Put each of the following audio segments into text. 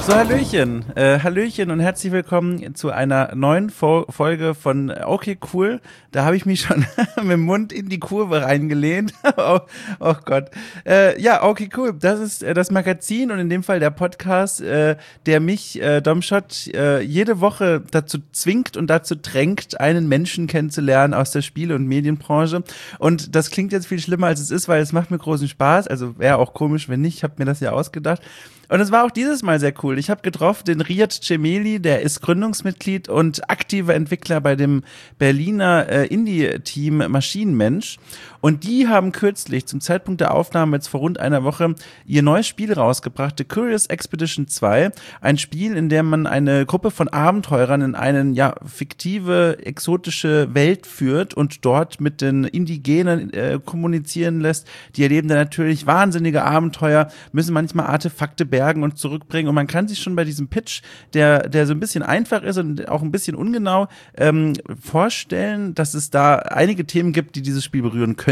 So, Hallöchen und herzlich willkommen zu einer neuen Folge von Okay Cool. Da habe ich mich schon mit dem Mund in die Kurve reingelehnt. Oh Gott. Ja, Okay Cool, das ist das Magazin und in dem Fall der Podcast, der mich, Domschott, jede Woche dazu zwingt und dazu drängt, einen Menschen kennenzulernen aus der Spiele- und Medienbranche. Und das klingt jetzt viel schlimmer, als es ist, weil es macht mir großen Spaß. Also wäre auch komisch, wenn nicht. Ich habe mir das ja ausgedacht. Und es war auch dieses Mal sehr cool. Ich habe getroffen den Riyad Cemeli, der ist Gründungsmitglied und aktiver Entwickler bei dem Berliner Indie-Team Maschinenmensch. Und die haben kürzlich, zum Zeitpunkt der Aufnahme jetzt vor rund einer Woche, ihr neues Spiel rausgebracht, The Curious Expedition 2. Ein Spiel, in dem man eine Gruppe von Abenteurern in eine fiktive, exotische Welt führt und dort mit den Indigenen kommunizieren lässt. Die erleben dann natürlich wahnsinnige Abenteuer, müssen manchmal Artefakte bergen und zurückbringen. Und man kann sich schon bei diesem Pitch, der so ein bisschen einfach ist und auch ein bisschen ungenau, vorstellen, dass es da einige Themen gibt, die dieses Spiel berühren könnte.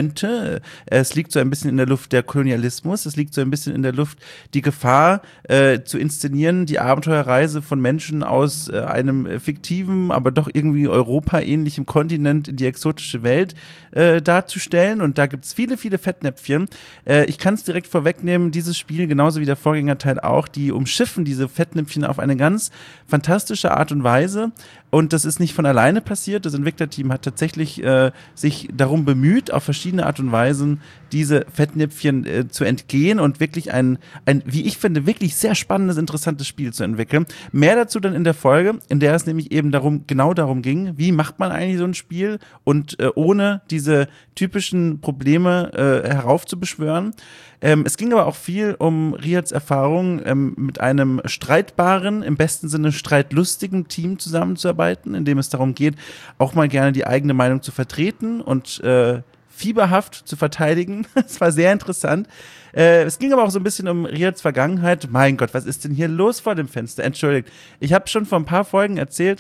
Es liegt so ein bisschen in der Luft der Kolonialismus, es liegt so ein bisschen in der Luft die Gefahr, zu inszenieren, die Abenteuerreise von Menschen aus einem fiktiven, aber doch irgendwie Europa-ähnlichem Kontinent in die exotische Welt darzustellen. Und da gibt's viele, viele Fettnäpfchen. Ich kann es direkt vorwegnehmen, dieses Spiel, genauso wie der Vorgängerteil auch, die umschiffen diese Fettnäpfchen auf eine ganz fantastische Art und Weise. Und das ist nicht von alleine passiert. Das Entwicklerteam hat tatsächlich sich darum bemüht, auf verschiedene Art und Weisen diese Fettnäpfchen zu entgehen und wirklich ein, wie ich finde, wirklich sehr spannendes, interessantes Spiel zu entwickeln. Mehr dazu dann in der Folge, in der es nämlich eben genau darum ging, wie macht man eigentlich so ein Spiel und ohne diese typischen Probleme heraufzubeschwören. Es ging aber auch viel um Riyads Erfahrung, mit einem streitbaren, im besten Sinne streitlustigen Team zusammenzuarbeiten, in dem es darum geht, auch mal gerne die eigene Meinung zu vertreten und fieberhaft zu verteidigen. Es war sehr interessant. Es ging aber auch so ein bisschen um Riyads Vergangenheit. Mein Gott, was ist denn hier los vor dem Fenster? Entschuldigt. Ich habe schon vor ein paar Folgen erzählt,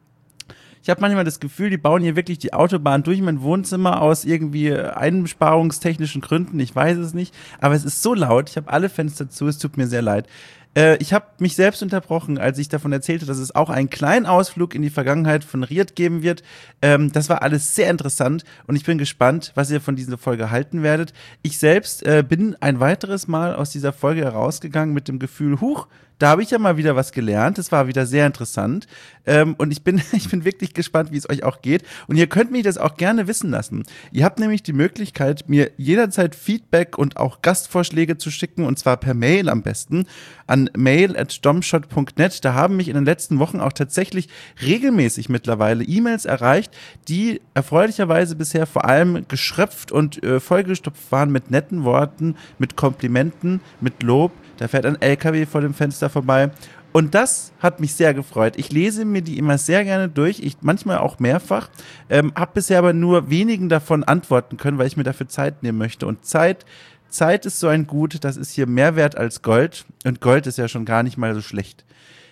ich habe manchmal das Gefühl, die bauen hier wirklich die Autobahn durch mein Wohnzimmer aus irgendwie einsparungstechnischen Gründen. Ich weiß es nicht. Aber es ist so laut. Ich habe alle Fenster zu. Es tut mir sehr leid. Ich habe mich selbst unterbrochen, als ich davon erzählte, dass es auch einen kleinen Ausflug in die Vergangenheit von Riyad geben wird. Das war alles sehr interessant und ich bin gespannt, was ihr von dieser Folge halten werdet. Ich selbst bin ein weiteres Mal aus dieser Folge herausgegangen mit dem Gefühl, huch, da habe ich ja mal wieder was gelernt. Das war wieder sehr interessant. Und ich bin wirklich gespannt, wie es euch auch geht. Und ihr könnt mich das auch gerne wissen lassen. Ihr habt nämlich die Möglichkeit, mir jederzeit Feedback und auch Gastvorschläge zu schicken, und zwar per Mail am besten, an mail@domshot.net. Da haben mich in den letzten Wochen auch tatsächlich regelmäßig mittlerweile E-Mails erreicht, die erfreulicherweise bisher vor allem geschröpft und vollgestopft waren mit netten Worten, mit Komplimenten, mit Lob. Da fährt ein LKW vor dem Fenster vorbei. Und das hat mich sehr gefreut. Ich lese mir die immer sehr gerne durch, manchmal auch mehrfach, habe bisher aber nur wenigen davon antworten können, weil ich mir dafür Zeit nehmen möchte. Und Zeit ist so ein Gut, das ist hier mehr wert als Gold. Und Gold ist ja schon gar nicht mal so schlecht.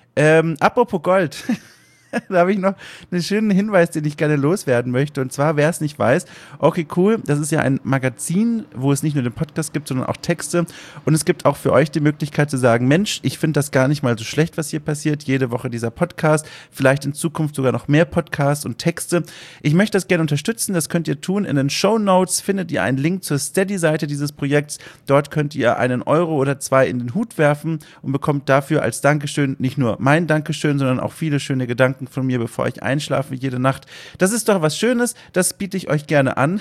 Apropos Gold. Da habe ich noch einen schönen Hinweis, den ich gerne loswerden möchte. Und zwar, wer es nicht weiß, Okay Cool, das ist ja ein Magazin, wo es nicht nur den Podcast gibt, sondern auch Texte. Und es gibt auch für euch die Möglichkeit zu sagen, Mensch, ich finde das gar nicht mal so schlecht, was hier passiert. Jede Woche dieser Podcast, vielleicht in Zukunft sogar noch mehr Podcasts und Texte. Ich möchte das gerne unterstützen, das könnt ihr tun. In den Shownotes findet ihr einen Link zur Steady-Seite dieses Projekts. Dort könnt ihr einen Euro oder 2 in den Hut werfen und bekommt dafür als Dankeschön nicht nur mein Dankeschön, sondern auch viele schöne Gedanken von mir, bevor ich einschlafe jede Nacht. Das ist doch was Schönes, das biete ich euch gerne an.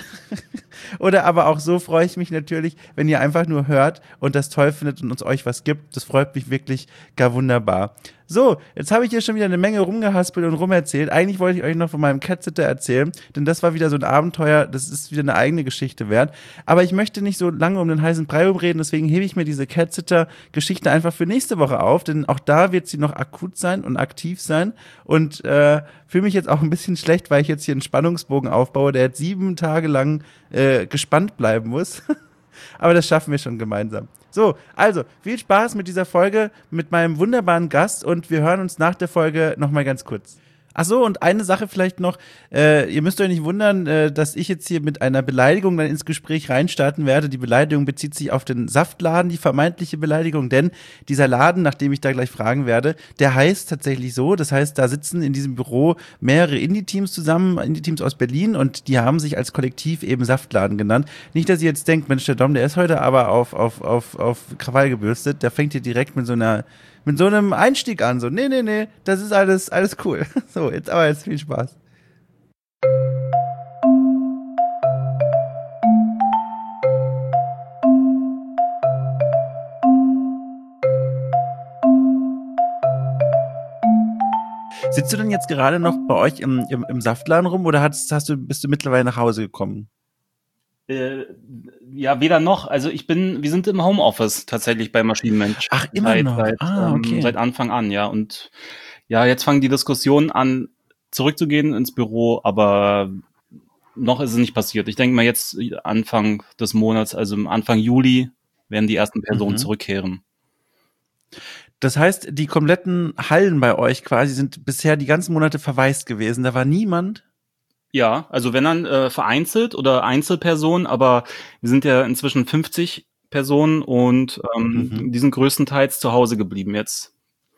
Oder aber auch so freue ich mich natürlich, wenn ihr einfach nur hört und das toll findet und uns euch was gibt. Das freut mich wirklich gar wunderbar. So, jetzt habe ich hier schon wieder eine Menge rumgehaspelt und rumerzählt. Eigentlich wollte ich euch noch von meinem Cat-Sitter erzählen, denn das war wieder so ein Abenteuer, das ist wieder eine eigene Geschichte wert. Aber ich möchte nicht so lange um den heißen Brei rumreden, deswegen hebe ich mir diese Cat-Sitter-Geschichte einfach für nächste Woche auf, denn auch da wird sie noch akut sein und aktiv sein und fühle mich jetzt auch ein bisschen schlecht, weil ich jetzt hier einen Spannungsbogen aufbaue, der jetzt 7 Tage lang gespannt bleiben muss. Aber das schaffen wir schon gemeinsam. So, also, viel Spaß mit dieser Folge, mit meinem wunderbaren Gast und wir hören uns nach der Folge nochmal ganz kurz. Ach so, und eine Sache vielleicht noch, ihr müsst euch nicht wundern, dass ich jetzt hier mit einer Beleidigung dann ins Gespräch reinstarten werde. Die Beleidigung bezieht sich auf den Saftladen, die vermeintliche Beleidigung, denn dieser Laden, nach dem ich da gleich fragen werde, der heißt tatsächlich so. Das heißt, da sitzen in diesem Büro mehrere Indie-Teams zusammen, Indie-Teams aus Berlin, und die haben sich als Kollektiv eben Saftladen genannt. Nicht, dass ihr jetzt denkt, Mensch, der Dom, der ist heute aber auf Krawall gebürstet, der fängt hier direkt mit so einem Einstieg an, so, nee, das ist alles cool. So, jetzt viel Spaß. Sitzt du denn jetzt gerade noch bei euch im Saftladen rum oder bist du mittlerweile nach Hause gekommen? Äh, ja, weder noch. Also wir sind im Homeoffice tatsächlich bei Maschinenmensch. Ach, immer noch? Okay. Seit Anfang an, ja. Und ja, jetzt fangen die Diskussionen an, zurückzugehen ins Büro, aber noch ist es nicht passiert. Ich denke mal jetzt Anfang des Monats, also Anfang Juli, werden die ersten Personen zurückkehren. Das heißt, die kompletten Hallen bei euch quasi sind bisher die ganzen Monate verwaist gewesen. Da war niemand? Ja, also wenn dann vereinzelt oder Einzelpersonen, aber wir sind ja inzwischen 50 Personen und die sind größtenteils zu Hause geblieben jetzt.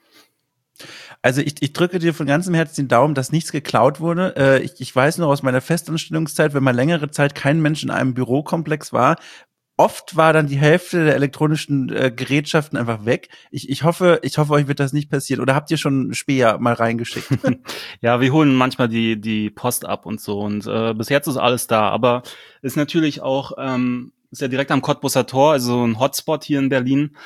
Also ich drücke dir von ganzem Herzen den Daumen, dass nichts geklaut wurde. Ich weiß noch aus meiner Festanstellungszeit, wenn mal längere Zeit kein Mensch in einem Bürokomplex war, oft war dann die Hälfte der elektronischen Gerätschaften einfach weg. Ich hoffe, euch wird das nicht passieren. Oder habt ihr schon Späher mal reingeschickt? Ja, wir holen manchmal die Post ab und so. Und bis jetzt ist alles da. Aber ist natürlich auch, ist ja direkt am Cottbuser Tor, also ein Hotspot hier in Berlin.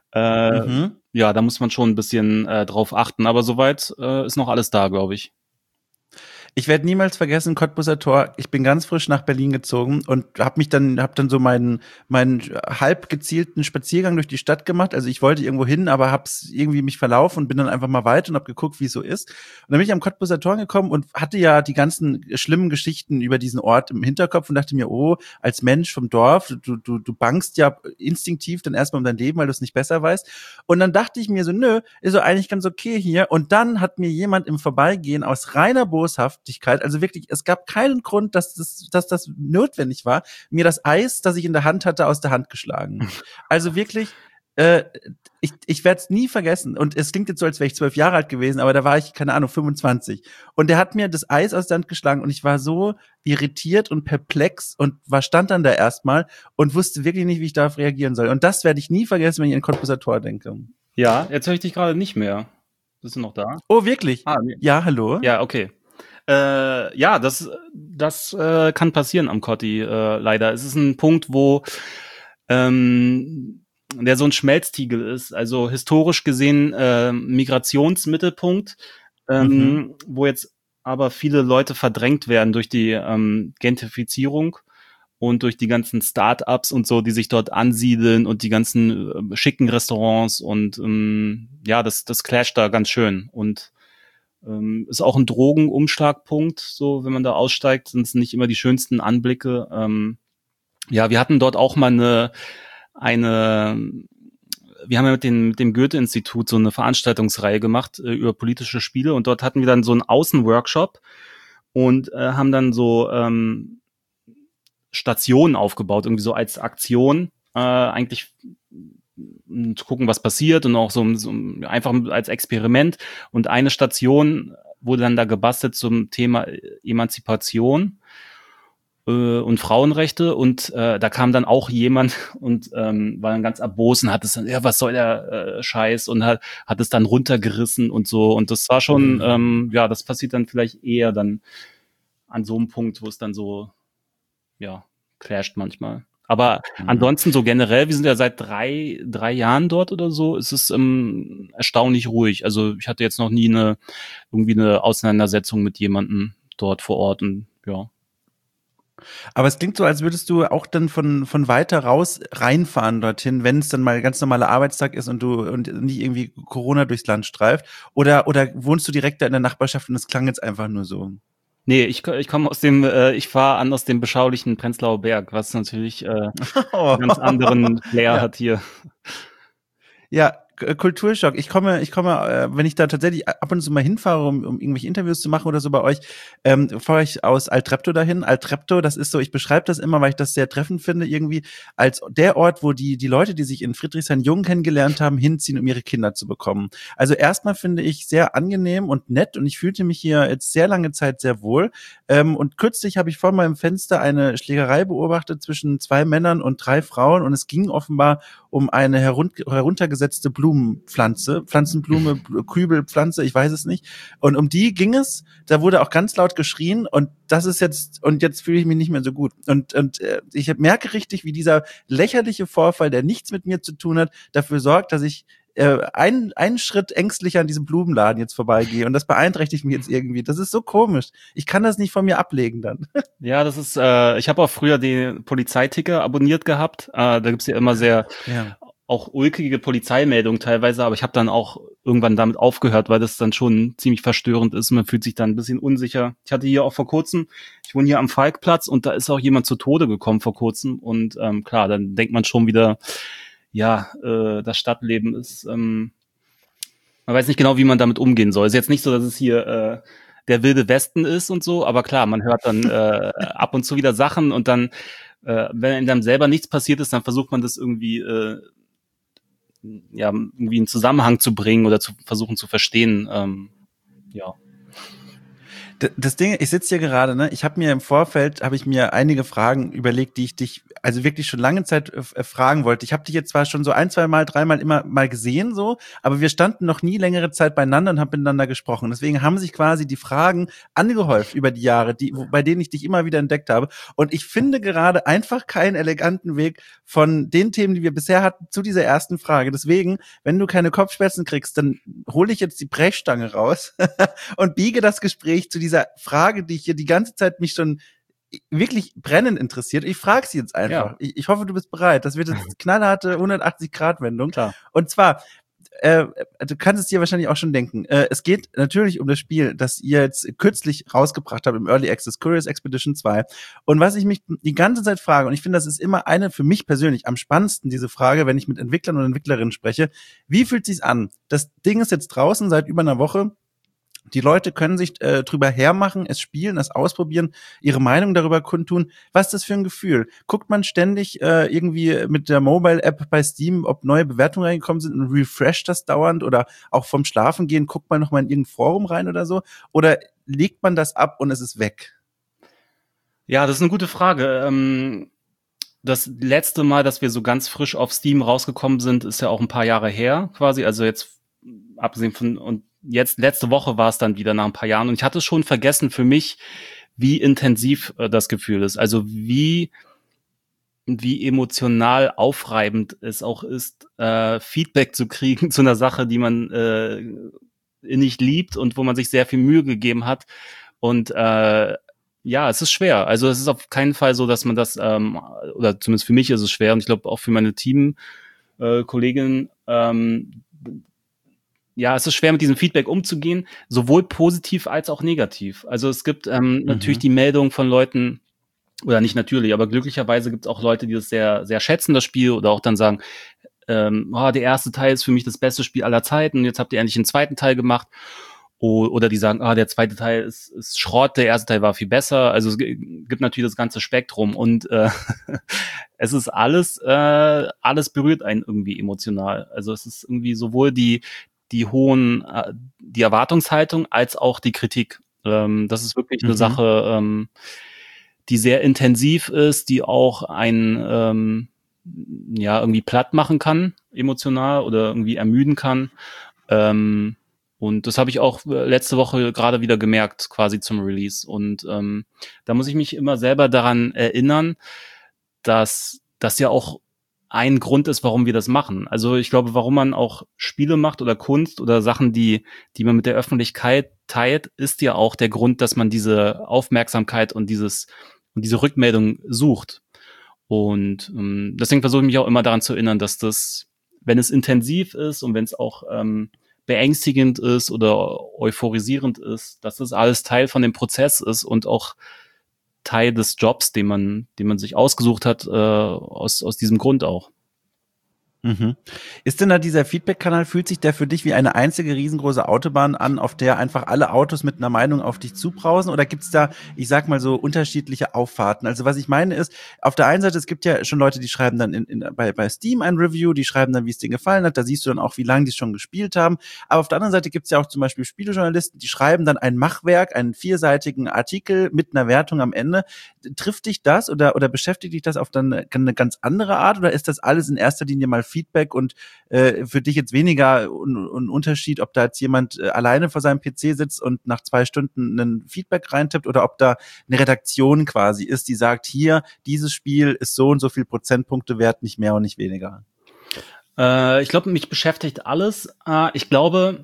Ja, da muss man schon ein bisschen drauf achten. Aber soweit ist noch alles da, glaube ich. Ich werde niemals vergessen, Cottbuser Tor. Ich bin ganz frisch nach Berlin gezogen und hab dann so meinen halb gezielten Spaziergang durch die Stadt gemacht. Also ich wollte irgendwo hin, aber hab's irgendwie mich verlaufen und bin dann einfach mal weiter und hab geguckt, wie es so ist. Und dann bin ich am Cottbuser Tor gekommen und hatte ja die ganzen schlimmen Geschichten über diesen Ort im Hinterkopf und dachte mir, oh, als Mensch vom Dorf, du bangst ja instinktiv dann erstmal um dein Leben, weil du es nicht besser weißt. Und dann dachte ich mir so, nö, ist so eigentlich ganz okay hier. Und dann hat mir jemand im Vorbeigehen aus reiner Boshaft, also wirklich, es gab keinen Grund, dass das notwendig war, mir das Eis, das ich in der Hand hatte, aus der Hand geschlagen. Also wirklich, ich werde es nie vergessen. Und es klingt jetzt so, als wäre ich 12 Jahre alt gewesen, aber da war ich, keine Ahnung, 25. Und der hat mir das Eis aus der Hand geschlagen und ich war so irritiert und perplex und stand dann da erstmal und wusste wirklich nicht, wie ich darauf reagieren soll. Und das werde ich nie vergessen, wenn ich an Cottbuser Tor denke. Ja, jetzt höre ich dich gerade nicht mehr. Bist du noch da? Oh, wirklich? Nee. Ja, hallo? Ja, okay. Ja, das kann passieren am Cotti, leider. Es ist ein Punkt, wo der so ein Schmelztiegel ist, also historisch gesehen Migrationsmittelpunkt, wo jetzt aber viele Leute verdrängt werden durch die Gentrifizierung und durch die ganzen Start-ups und so, die sich dort ansiedeln und die ganzen schicken Restaurants und ja, das clasht da ganz schön und ist auch ein Drogenumschlagpunkt, so wenn man da aussteigt, sind es nicht immer die schönsten Anblicke. Ja, wir hatten dort auch mal wir haben ja mit dem Goethe-Institut so eine Veranstaltungsreihe gemacht über politische Spiele und dort hatten wir dann so einen Außenworkshop und haben dann so Stationen aufgebaut, irgendwie so als Aktion, eigentlich zu gucken, was passiert und auch so einfach als Experiment. Und eine Station wurde dann da gebastelt zum Thema Emanzipation und Frauenrechte und da kam dann auch jemand und war dann ganz erbosen, hat es dann, ja, was soll der Scheiß und hat es dann runtergerissen und so und das war schon, ja, das passiert dann vielleicht eher dann an so einem Punkt, wo es dann so, ja, clasht manchmal. Aber ansonsten so generell, wir sind ja seit drei Jahren dort oder so, ist es erstaunlich ruhig. Also ich hatte jetzt noch nie irgendwie eine Auseinandersetzung mit jemandem dort vor Ort und ja. Aber es klingt so, als würdest du auch dann von weiter raus reinfahren dorthin, wenn es dann mal ganz normaler Arbeitstag ist und nicht irgendwie Corona durchs Land streift. Oder wohnst du direkt da in der Nachbarschaft und es klang jetzt einfach nur so? Nee, ich komme ich fahre aus dem beschaulichen Prenzlauer Berg, was natürlich einen ganz anderen Flair hat hier. Ja, Kulturschock. Wenn ich da tatsächlich ab und zu mal hinfahre, um irgendwelche Interviews zu machen oder so bei euch, fahre ich aus Altreptow dahin. Altreptow, das ist so, ich beschreibe das immer, weil ich das sehr treffend finde, irgendwie als der Ort, wo die Leute, die sich in Friedrichshain-Jung kennengelernt haben, hinziehen, um ihre Kinder zu bekommen. Also erstmal finde ich sehr angenehm und nett und ich fühlte mich hier jetzt sehr lange Zeit sehr wohl. Und kürzlich habe ich vor meinem Fenster eine Schlägerei beobachtet zwischen 2 Männern und 3 Frauen und es ging offenbar um eine heruntergesetzte Pflanzenblume, Kübelpflanze, ich weiß es nicht. Und um die ging es, da wurde auch ganz laut geschrien und jetzt fühle ich mich nicht mehr so gut. Und ich merke richtig, wie dieser lächerliche Vorfall, der nichts mit mir zu tun hat, dafür sorgt, dass ich einen Schritt ängstlicher an diesem Blumenladen jetzt vorbeigehe und das beeinträchtigt mich jetzt irgendwie. Das ist so komisch. Ich kann das nicht von mir ablegen dann. Ja, das ist, ich habe auch früher den Polizeiticker abonniert gehabt. Da gibt's ja immer sehr auch ulkige Polizeimeldungen teilweise, aber ich habe dann auch irgendwann damit aufgehört, weil das dann schon ziemlich verstörend ist. Man fühlt sich dann ein bisschen unsicher. Ich hatte hier auch vor kurzem, ich wohne hier am Falkplatz und da ist auch jemand zu Tode gekommen vor kurzem und klar, dann denkt man schon wieder, ja, das Stadtleben ist, man weiß nicht genau, wie man damit umgehen soll. Es ist jetzt nicht so, dass es hier der wilde Westen ist und so, aber klar, man hört dann ab und zu wieder Sachen und dann, wenn einem dann selber nichts passiert ist, dann versucht man das irgendwie irgendwie in Zusammenhang zu bringen oder zu versuchen zu verstehen. Ja. Das Ding, ich sitze hier gerade, ne? Ich habe mir im Vorfeld einige Fragen überlegt, die ich dich also wirklich schon lange Zeit fragen wollte. Ich habe dich jetzt zwar schon so 1, 2 Mal, 3 Mal immer mal gesehen, so, aber wir standen noch nie längere Zeit beieinander und haben miteinander gesprochen. Deswegen haben sich quasi die Fragen angehäuft über die Jahre, bei denen ich dich immer wieder entdeckt habe. Und ich finde gerade einfach keinen eleganten Weg von den Themen, die wir bisher hatten, zu dieser ersten Frage. Deswegen, wenn du keine Kopfschmerzen kriegst, dann hole ich jetzt die Brechstange raus und biege das Gespräch zu dieser Frage, die ich hier die ganze Zeit mich schon wirklich brennend interessiert. Ich frage sie jetzt einfach. Ja. Ich hoffe, du bist bereit. Das wird jetzt knallharte 180-Grad-Wendung. Klar. Und zwar, du kannst es dir wahrscheinlich auch schon denken. Es geht natürlich um das Spiel, das ihr jetzt kürzlich rausgebracht habt im Early Access, Curious Expedition 2. Und was ich mich die ganze Zeit frage, und ich finde, das ist immer eine für mich persönlich am spannendsten, diese Frage, wenn ich mit Entwicklern und Entwicklerinnen spreche. Wie fühlt sich's an? Das Ding ist jetzt draußen seit über einer Woche. Die Leute können sich drüber hermachen, es spielen, es ausprobieren, ihre Meinung darüber kundtun. Was ist das für ein Gefühl? Guckt man ständig irgendwie mit der Mobile-App bei Steam, ob neue Bewertungen reingekommen sind und refresht das dauernd? Oder auch vom Schlafengehen guckt man noch mal in irgendein Forum rein oder so? Oder legt man das ab und es ist weg? Ja, das ist eine gute Frage. Das letzte Mal, dass wir so ganz frisch auf Steam rausgekommen sind, ist ja auch ein paar Jahre her quasi. Also jetzt abgesehen von und jetzt letzte Woche war es dann wieder nach ein paar Jahren und ich hatte schon vergessen für mich, wie intensiv das Gefühl ist. Also wie emotional aufreibend es auch ist, Feedback zu kriegen zu einer Sache, die man innig liebt und wo man sich sehr viel Mühe gegeben hat. Und ja, es ist schwer. Also es ist auf keinen Fall so, dass man das, oder zumindest für mich ist es schwer und ich glaube auch für meine Teamkolleginnen, ja, es ist schwer, mit diesem Feedback umzugehen, sowohl positiv als auch negativ. Also es gibt natürlich die Meldung von Leuten, oder nicht natürlich, aber glücklicherweise gibt es auch Leute, die das sehr, sehr schätzen, das Spiel, oder auch dann sagen, der erste Teil ist für mich das beste Spiel aller Zeiten, jetzt habt ihr endlich einen zweiten Teil gemacht. Oder die sagen, der zweite Teil ist Schrott, der erste Teil war viel besser. Also es gibt natürlich das ganze Spektrum und es ist alles berührt einen irgendwie emotional. Also es ist irgendwie sowohl die Erwartungshaltung als auch die Kritik. Das ist wirklich eine Sache, die sehr intensiv ist, die auch einen irgendwie platt machen kann, emotional oder irgendwie ermüden kann. Und das habe ich auch letzte Woche gerade wieder gemerkt, quasi zum Release. Und da muss ich mich immer selber daran erinnern, dass das ja auch ein Grund ist, warum wir das machen. Also ich glaube, warum man auch Spiele macht oder Kunst oder Sachen, die man mit der Öffentlichkeit teilt, ist ja auch der Grund, dass man diese Aufmerksamkeit und diese Rückmeldung sucht. Und deswegen versuche ich mich auch immer daran zu erinnern, dass das, wenn es intensiv ist und wenn es auch beängstigend ist oder euphorisierend ist, dass das alles Teil von dem Prozess ist und auch Teil des Jobs, den man sich ausgesucht hat, aus diesem Grund auch. Mhm. Ist denn da dieser Feedback-Kanal, fühlt sich der für dich wie eine einzige riesengroße Autobahn an, auf der einfach alle Autos mit einer Meinung auf dich zubrausen? Oder gibt's da, ich sag mal so, unterschiedliche Auffahrten? Also was ich meine ist, auf der einen Seite, es gibt ja schon Leute, die schreiben dann bei Steam ein Review, die schreiben dann, wie es denen gefallen hat, da siehst du dann auch, wie lange die es schon gespielt haben. Aber auf der anderen Seite gibt's ja auch zum Beispiel Spielejournalisten, die schreiben dann ein Machwerk, einen vierseitigen Artikel mit einer Wertung am Ende. Trifft dich das oder beschäftigt dich das auf dann eine ganz andere Art, oder ist das alles in erster Linie mal Feedback und für dich jetzt weniger ein Unterschied, ob da jetzt jemand alleine vor seinem PC sitzt und nach 2 Stunden ein Feedback reintippt oder ob da eine Redaktion quasi ist, die sagt, hier, dieses Spiel ist so und so viel Prozentpunkte wert, nicht mehr und nicht weniger? Ich glaube, mich beschäftigt alles. Ich glaube,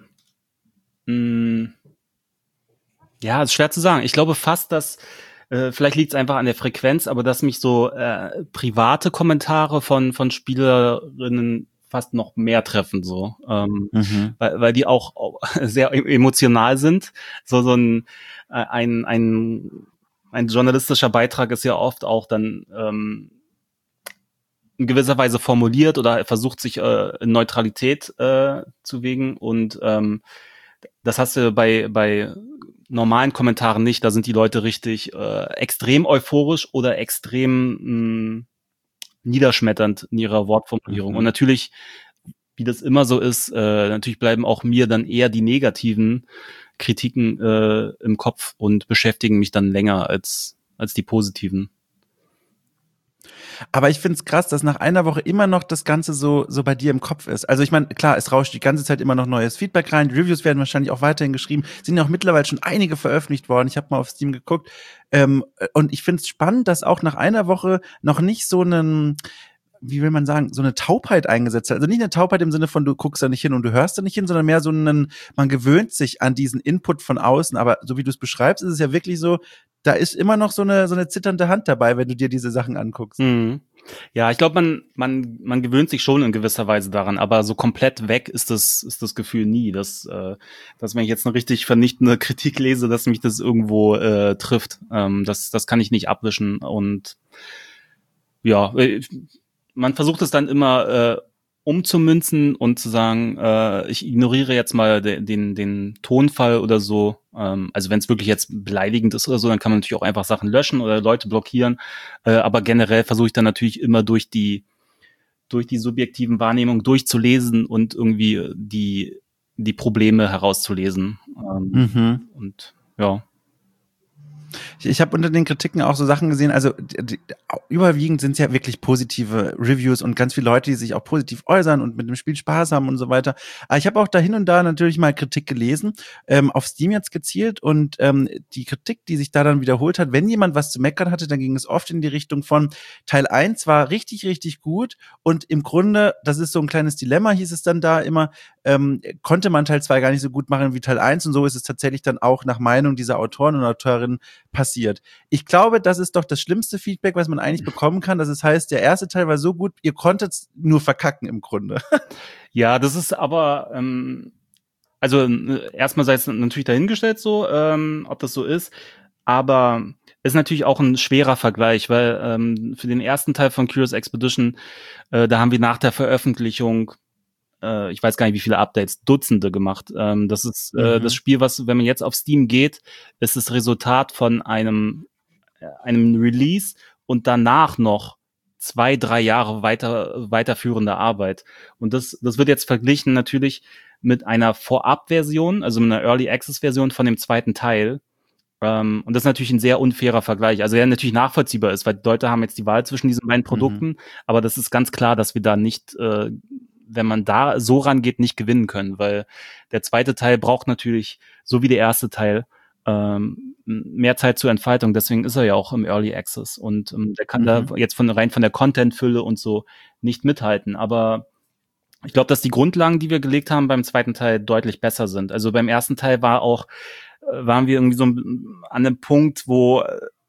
ja, ist schwer zu sagen. Ich glaube fast, dass vielleicht liegt es einfach an der Frequenz, aber dass mich so private Kommentare von Spielerinnen fast noch mehr treffen, so, weil die auch sehr emotional sind. So ein journalistischer Beitrag ist ja oft auch dann in gewisser Weise formuliert oder versucht sich in Neutralität zu wägen, und das hast du bei normalen Kommentaren nicht. Da sind die Leute richtig extrem euphorisch oder extrem niederschmetternd in ihrer Wortformulierung. Und natürlich, wie das immer so ist, natürlich bleiben auch mir dann eher die negativen Kritiken im Kopf und beschäftigen mich dann länger als die positiven. Aber ich find's krass, dass nach einer Woche immer noch das Ganze so bei dir im Kopf ist. Also ich meine, klar, es rauscht die ganze Zeit immer noch neues Feedback rein. Die Reviews werden wahrscheinlich auch weiterhin geschrieben. Sind ja auch mittlerweile schon einige veröffentlicht worden. Ich habe mal auf Steam geguckt. Und ich find's spannend, dass auch nach einer Woche noch nicht so einen, wie will man sagen, so eine Taubheit eingesetzt hat. Also nicht eine Taubheit im Sinne von, du guckst da nicht hin und du hörst da nicht hin, sondern mehr so einen, man gewöhnt sich an diesen Input von außen. Aber so wie du es beschreibst, ist es ja wirklich so, da ist immer noch so eine zitternde Hand dabei, wenn du dir diese Sachen anguckst. Mhm. Ja, ich glaube, man gewöhnt sich schon in gewisser Weise daran, aber so komplett weg ist das Gefühl nie, dass wenn ich jetzt eine richtig vernichtende Kritik lese, dass mich das irgendwo trifft. Das kann ich nicht abwischen, und ja, man versucht es dann immer umzumünzen und zu sagen, ich ignoriere jetzt mal den Tonfall oder so. Also wenn es wirklich jetzt beleidigend ist oder so, dann kann man natürlich auch einfach Sachen löschen oder Leute blockieren. Aber generell versuche ich dann natürlich immer durch die subjektiven Wahrnehmungen durchzulesen und irgendwie die Probleme herauszulesen. Und ja. Ich habe unter den Kritiken auch so Sachen gesehen, also überwiegend sind es ja wirklich positive Reviews und ganz viele Leute, die sich auch positiv äußern und mit dem Spiel Spaß haben und so weiter. Aber ich habe auch da hin und da natürlich mal Kritik gelesen, auf Steam jetzt gezielt, und die Kritik, die sich da dann wiederholt hat, wenn jemand was zu meckern hatte, dann ging es oft in die Richtung von Teil 1 war richtig, richtig gut, und im Grunde, das ist so ein kleines Dilemma, hieß es dann da immer, konnte man Teil 2 gar nicht so gut machen wie Teil 1, und so ist es tatsächlich dann auch nach Meinung dieser Autoren und Autorinnen passiert. Ich glaube, das ist doch das schlimmste Feedback, was man eigentlich bekommen kann, dass es heißt, der erste Teil war so gut, ihr konntet nur verkacken im Grunde. Ja, das ist aber, also erstmal sei es natürlich dahingestellt so, ob das so ist, aber ist natürlich auch ein schwerer Vergleich, weil für den ersten Teil von Curious Expedition, da haben wir nach der Veröffentlichung, ich weiß gar nicht, wie viele Updates, Dutzende gemacht. Das ist das Spiel, was, wenn man jetzt auf Steam geht, ist das Resultat von einem Release und danach noch 2-3 Jahre weiterführende Arbeit. Und das wird jetzt verglichen natürlich mit einer Vorab-Version, also mit einer Early-Access-Version von dem zweiten Teil. Und das ist natürlich ein sehr unfairer Vergleich. Also der natürlich nachvollziehbar ist, weil die Leute haben jetzt die Wahl zwischen diesen beiden Produkten, aber das ist ganz klar, dass wir da nicht wenn man da so rangeht, nicht gewinnen können, weil der zweite Teil braucht natürlich, so wie der erste Teil, mehr Zeit zur Entfaltung. Deswegen ist er ja auch im Early Access, und der kann da jetzt rein von der Content-Fülle und so nicht mithalten. Aber ich glaube, dass die Grundlagen, die wir gelegt haben beim zweiten Teil, deutlich besser sind. Also beim ersten Teil waren wir irgendwie so an einem Punkt, wo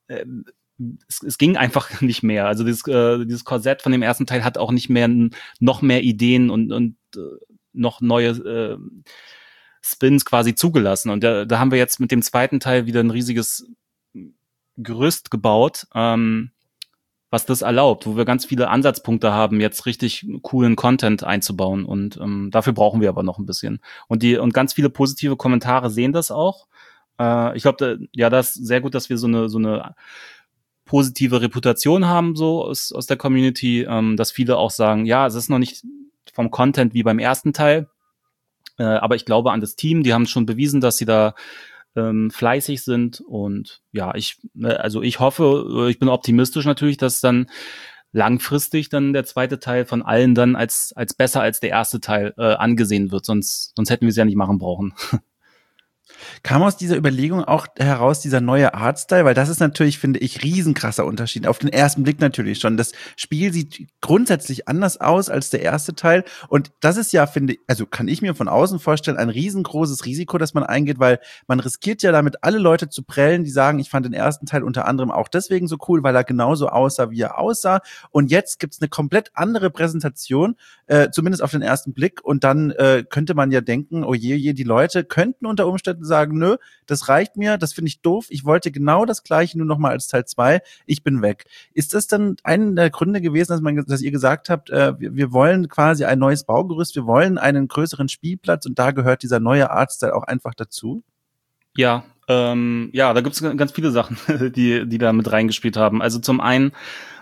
es ging einfach nicht mehr. Also dieses Korsett von dem ersten Teil hat auch nicht mehr noch mehr Ideen und noch neue Spins quasi zugelassen. Und da haben wir jetzt mit dem zweiten Teil wieder ein riesiges Gerüst gebaut, was das erlaubt, wo wir ganz viele Ansatzpunkte haben, jetzt richtig coolen Content einzubauen. Und dafür brauchen wir aber noch ein bisschen. Und ganz viele positive Kommentare sehen das auch. Ich glaube, das ist sehr gut, dass wir so eine positive Reputation haben, so aus der Community, dass viele auch sagen, ja, es ist noch nicht vom Content wie beim ersten Teil, aber ich glaube an das Team, die haben schon bewiesen, dass sie da fleißig sind und ja, ich hoffe, ich bin optimistisch natürlich, dass dann langfristig dann der zweite Teil von allen dann als besser als der erste Teil angesehen wird, sonst hätten wir es ja nicht machen brauchen. Kam aus dieser Überlegung auch heraus dieser neue Artstyle? Weil das ist natürlich, finde ich, riesenkrasser Unterschied. Auf den ersten Blick natürlich schon. Das Spiel sieht grundsätzlich anders aus als der erste Teil. Und das ist ja, finde ich, also kann ich mir von außen vorstellen, ein riesengroßes Risiko, das man eingeht, weil man riskiert ja damit, alle Leute zu prellen, die sagen, ich fand den ersten Teil unter anderem auch deswegen so cool, weil er genauso aussah, wie er aussah. Und jetzt gibt's eine komplett andere Präsentation, zumindest auf den ersten Blick. Und dann könnte man ja denken, oh je, die Leute könnten unter Umständen sagen, nö, das reicht mir, das finde ich doof, ich wollte genau das Gleiche, nur nochmal als Teil 2, ich bin weg. Ist das dann einer der Gründe gewesen, dass ihr gesagt habt, wir wollen quasi ein neues Baugerüst, wir wollen einen größeren Spielplatz und da gehört dieser neue Artstyle auch einfach dazu? Ja, da gibt's ganz viele Sachen, die da mit reingespielt haben. Also zum einen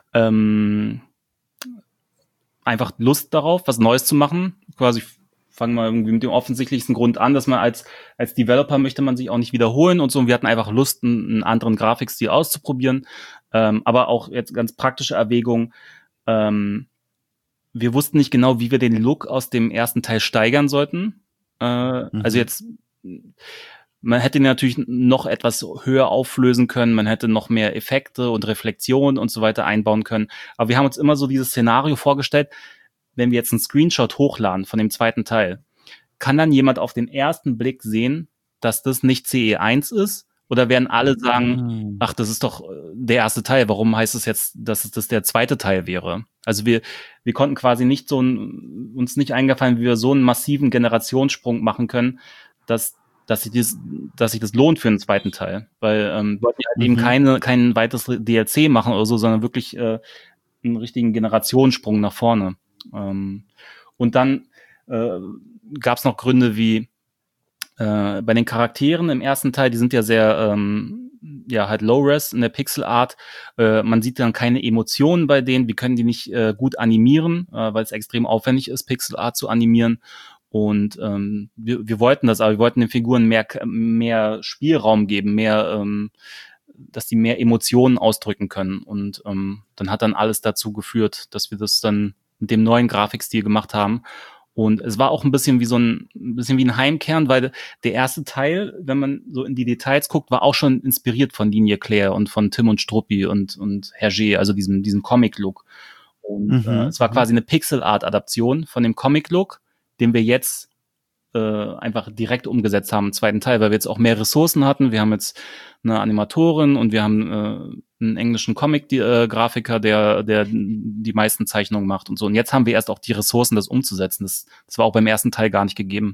einfach Lust darauf, was Neues zu machen, quasi fangen wir irgendwie mit dem offensichtlichsten Grund an, dass man als Developer möchte man sich auch nicht wiederholen und so. Und wir hatten einfach Lust, einen anderen Grafikstil auszuprobieren. Aber auch jetzt ganz praktische Erwägungen. Wir wussten nicht genau, wie wir den Look aus dem ersten Teil steigern sollten. Also jetzt, man hätte ihn natürlich noch etwas höher auflösen können. Man hätte noch mehr Effekte und Reflexionen und so weiter einbauen können. Aber wir haben uns immer so dieses Szenario vorgestellt, wenn wir jetzt einen Screenshot hochladen von dem zweiten Teil, kann dann jemand auf den ersten Blick sehen, dass das nicht CE1 ist? Oder werden alle sagen, ach, das ist doch der erste Teil, warum heißt es jetzt, dass das der zweite Teil wäre? Also wir konnten quasi nicht uns nicht eingefallen, wie wir so einen massiven Generationssprung machen können, dass sich das lohnt für einen zweiten Teil. Weil wir wollten ja eben kein weiteres DLC machen oder so, sondern wirklich einen richtigen Generationssprung nach vorne. Und dann gab es noch Gründe wie bei den Charakteren im ersten Teil, die sind ja sehr halt Low-Res in der Pixel-Art. Man sieht dann keine Emotionen bei denen. Wir können die nicht gut animieren, weil es extrem aufwendig ist, Pixel-Art zu animieren. Und wir wollten das, aber wir wollten den Figuren mehr Spielraum geben, dass die mehr Emotionen ausdrücken können. Und dann hat dann alles dazu geführt, dass wir das dann mit dem neuen Grafikstil gemacht haben. Und es war auch ein bisschen wie ein Heimkehren, weil der erste Teil, wenn man so in die Details guckt, war auch schon inspiriert von Linie Claire und von Tim und Struppi und Hergé, also diesen Comic-Look. Und es war quasi eine Pixel-Art-Adaption von dem Comic-Look, den wir jetzt einfach direkt umgesetzt haben im zweiten Teil, weil wir jetzt auch mehr Ressourcen hatten. Wir haben jetzt eine Animatorin und wir haben einen englischen Comic-Grafiker, der die meisten Zeichnungen macht und so. Und jetzt haben wir erst auch die Ressourcen, das umzusetzen. Das war auch beim ersten Teil gar nicht gegeben.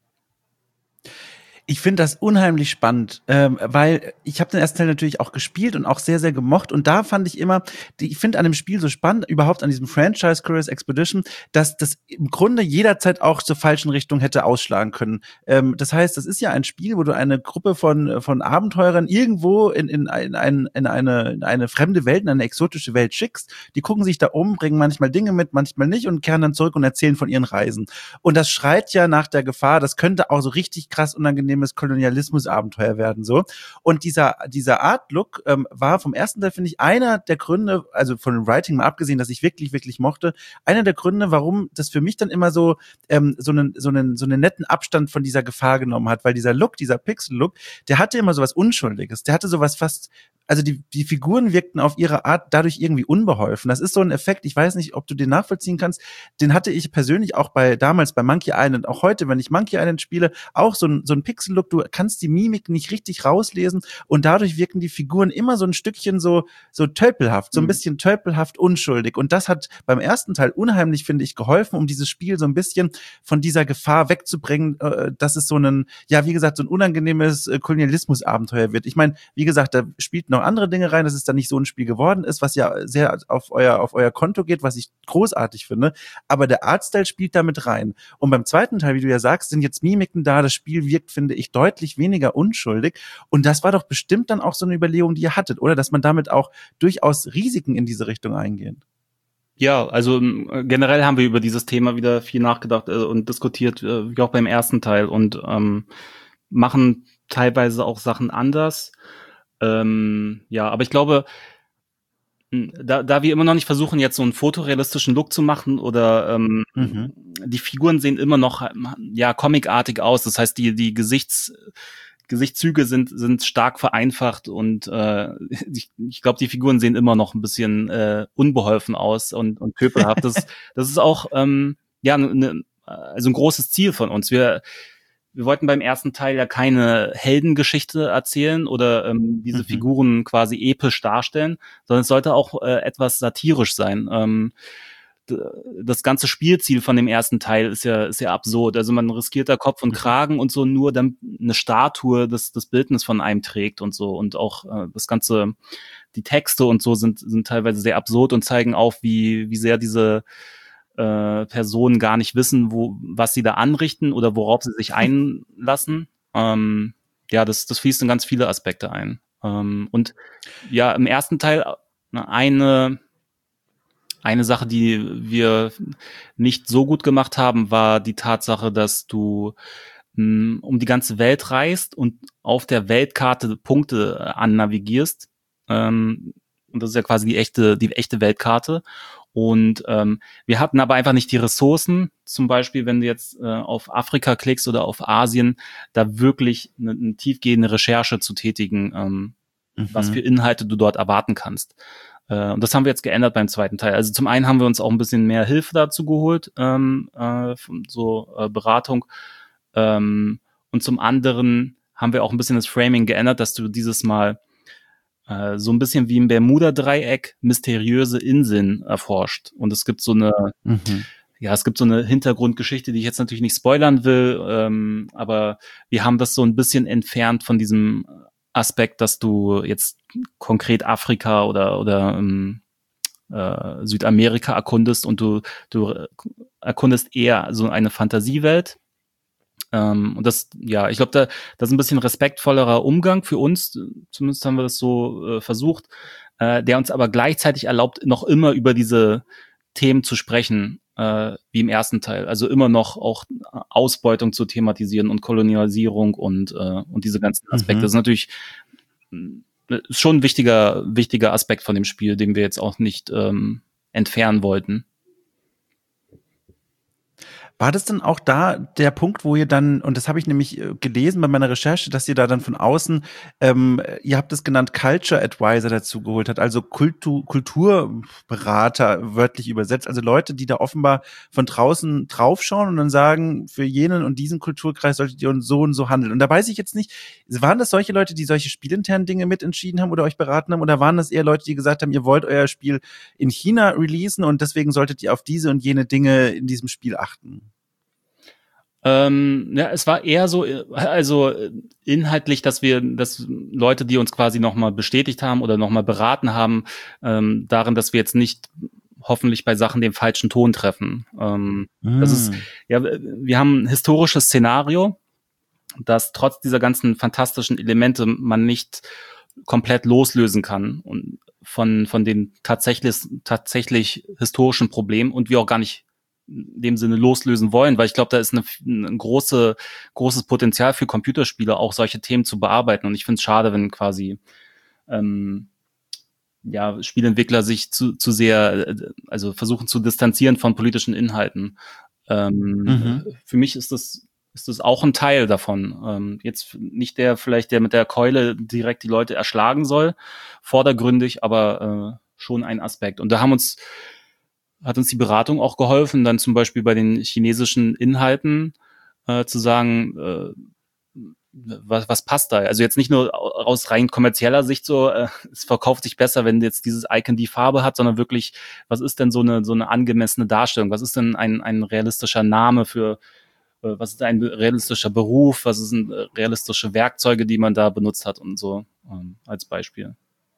Ich finde das unheimlich spannend, weil ich habe den ersten Teil natürlich auch gespielt und auch sehr, sehr gemocht. Und da fand ich immer, ich finde an dem Spiel so spannend, überhaupt an diesem Franchise Curious Expedition, dass das im Grunde jederzeit auch zur falschen Richtung hätte ausschlagen können. Das heißt, das ist ja ein Spiel, wo du eine Gruppe von Abenteurern irgendwo in eine fremde Welt, in eine exotische Welt schickst. Die gucken sich da um, bringen manchmal Dinge mit, manchmal nicht und kehren dann zurück und erzählen von ihren Reisen. Und das schreit ja nach der Gefahr, das könnte auch so richtig krass unangenehm Kolonialismus-Abenteuer werden, so. Und dieser Art-Look war vom ersten Teil, finde ich, einer der Gründe, also von dem Writing mal abgesehen, dass ich wirklich, wirklich mochte, einer der Gründe, warum das für mich dann immer so einen netten Abstand von dieser Gefahr genommen hat, weil dieser Look, dieser Pixel-Look, der hatte immer sowas Unschuldiges, der hatte sowas fast, also die Figuren wirkten auf ihre Art dadurch irgendwie unbeholfen. Das ist so ein Effekt, ich weiß nicht, ob du den nachvollziehen kannst, den hatte ich persönlich auch damals bei Monkey Island, auch heute, wenn ich Monkey Island spiele, auch so ein Pixel-Look, du kannst die Mimik nicht richtig rauslesen und dadurch wirken die Figuren immer so ein Stückchen so tölpelhaft, so ein bisschen tölpelhaft unschuldig. Und das hat beim ersten Teil unheimlich, finde ich, geholfen, um dieses Spiel so ein bisschen von dieser Gefahr wegzubringen, dass es so ein unangenehmes Kolonialismus-Abenteuer wird. Ich meine, wie gesagt, da spielt noch andere Dinge rein, dass es dann nicht so ein Spiel geworden ist, was ja sehr auf euer Konto geht, was ich großartig finde. Aber der Artstyle spielt damit rein. Und beim zweiten Teil, wie du ja sagst, sind jetzt Mimiken da. Das Spiel wirkt, finde ich, deutlich weniger unschuldig. Und das war doch bestimmt dann auch so eine Überlegung, die ihr hattet, oder? Dass man damit auch durchaus Risiken in diese Richtung eingeht. Ja, also generell haben wir über dieses Thema wieder viel nachgedacht und diskutiert, wie auch beim ersten Teil, und machen teilweise auch Sachen anders. Ja, aber ich glaube, da wir immer noch nicht versuchen, jetzt so einen fotorealistischen Look zu machen oder die Figuren sehen immer noch ja comicartig aus. Das heißt, die Gesichtszüge sind stark vereinfacht und ich glaube, die Figuren sehen immer noch ein bisschen unbeholfen aus und pöbelhaft. Das ist auch ja also ein großes Ziel von uns. Wir wollten beim ersten Teil ja keine Heldengeschichte erzählen oder diese Figuren quasi episch darstellen, sondern es sollte auch etwas satirisch sein. Das ganze Spielziel von dem ersten Teil ist ja absurd. Also man riskiert da Kopf und Kragen und so, nur dann eine Statue das Bildnis von einem trägt und so. Und auch das ganze, die Texte und so sind teilweise sehr absurd und zeigen auf, wie sehr diese Personen gar nicht wissen, was sie da anrichten oder worauf sie sich einlassen. Ja, das fließt in ganz viele Aspekte ein. Und ja, im ersten Teil eine Sache, die wir nicht so gut gemacht haben, war die Tatsache, dass du um die ganze Welt reist und auf der Weltkarte Punkte annavigierst. Und das ist ja quasi die echte Weltkarte. Und wir hatten aber einfach nicht die Ressourcen, zum Beispiel, wenn du jetzt auf Afrika klickst oder auf Asien, da wirklich eine tiefgehende Recherche zu tätigen, was für Inhalte du dort erwarten kannst. Und das haben wir jetzt geändert beim zweiten Teil. Also zum einen haben wir uns auch ein bisschen mehr Hilfe dazu geholt, Beratung. Und zum anderen haben wir auch ein bisschen das Framing geändert, dass du dieses Mal so ein bisschen wie im Bermuda-Dreieck mysteriöse Inseln erforscht. Und es gibt so eine, es gibt so eine Hintergrundgeschichte, die ich jetzt natürlich nicht spoilern will, aber wir haben das so ein bisschen entfernt von diesem Aspekt, dass du jetzt konkret Afrika oder Südamerika erkundest und du erkundest eher so eine Fantasiewelt. Und das, ja, ich glaube, das ist ein bisschen respektvollerer Umgang für uns, zumindest haben wir das so versucht, der uns aber gleichzeitig erlaubt, noch immer über diese Themen zu sprechen, wie im ersten Teil. Also immer noch auch Ausbeutung zu thematisieren und Kolonialisierung und diese ganzen Aspekte. Das ist natürlich schon ein wichtiger Aspekt von dem Spiel, den wir jetzt auch nicht entfernen wollten. War das denn auch da der Punkt, wo ihr dann, und das habe ich nämlich gelesen bei meiner Recherche, dass ihr da dann von außen, ihr habt es genannt, Culture Advisor dazu geholt habt, also Kulturberater wörtlich übersetzt, also Leute, die da offenbar von draußen draufschauen und dann sagen, für jenen und diesen Kulturkreis solltet ihr und so handeln. Und da weiß ich jetzt nicht, waren das solche Leute, die solche spielinternen Dinge mitentschieden haben oder euch beraten haben, oder waren das eher Leute, die gesagt haben, ihr wollt euer Spiel in China releasen und deswegen solltet ihr auf diese und jene Dinge in diesem Spiel achten? Ja, es war eher so, also inhaltlich, dass Leute, die uns quasi nochmal bestätigt haben oder nochmal beraten haben, darin, dass wir jetzt nicht hoffentlich bei Sachen den falschen Ton treffen. Das ist, ja, wir haben ein historisches Szenario, dass trotz dieser ganzen fantastischen Elemente man nicht komplett loslösen kann und von den tatsächlich historischen Problemen und wir auch gar nicht in dem Sinne loslösen wollen, weil ich glaube, da ist ein großes Potenzial für Computerspiele, auch solche Themen zu bearbeiten. Und ich finde es schade, wenn quasi Spielentwickler sich zu sehr, also versuchen zu distanzieren von politischen Inhalten. Für mich ist das auch ein Teil davon. Jetzt nicht der mit der Keule direkt die Leute erschlagen soll, vordergründig, aber schon ein Aspekt. Und da hat uns die Beratung auch geholfen, dann zum Beispiel bei den chinesischen Inhalten zu sagen, was passt da? Also jetzt nicht nur aus rein kommerzieller Sicht so, es verkauft sich besser, wenn jetzt dieses Icon die Farbe hat, sondern wirklich, was ist denn so eine angemessene Darstellung? Was ist denn ein realistischer Name für, was ist ein realistischer Beruf? Was sind realistische Werkzeuge, die man da benutzt hat und so als Beispiel?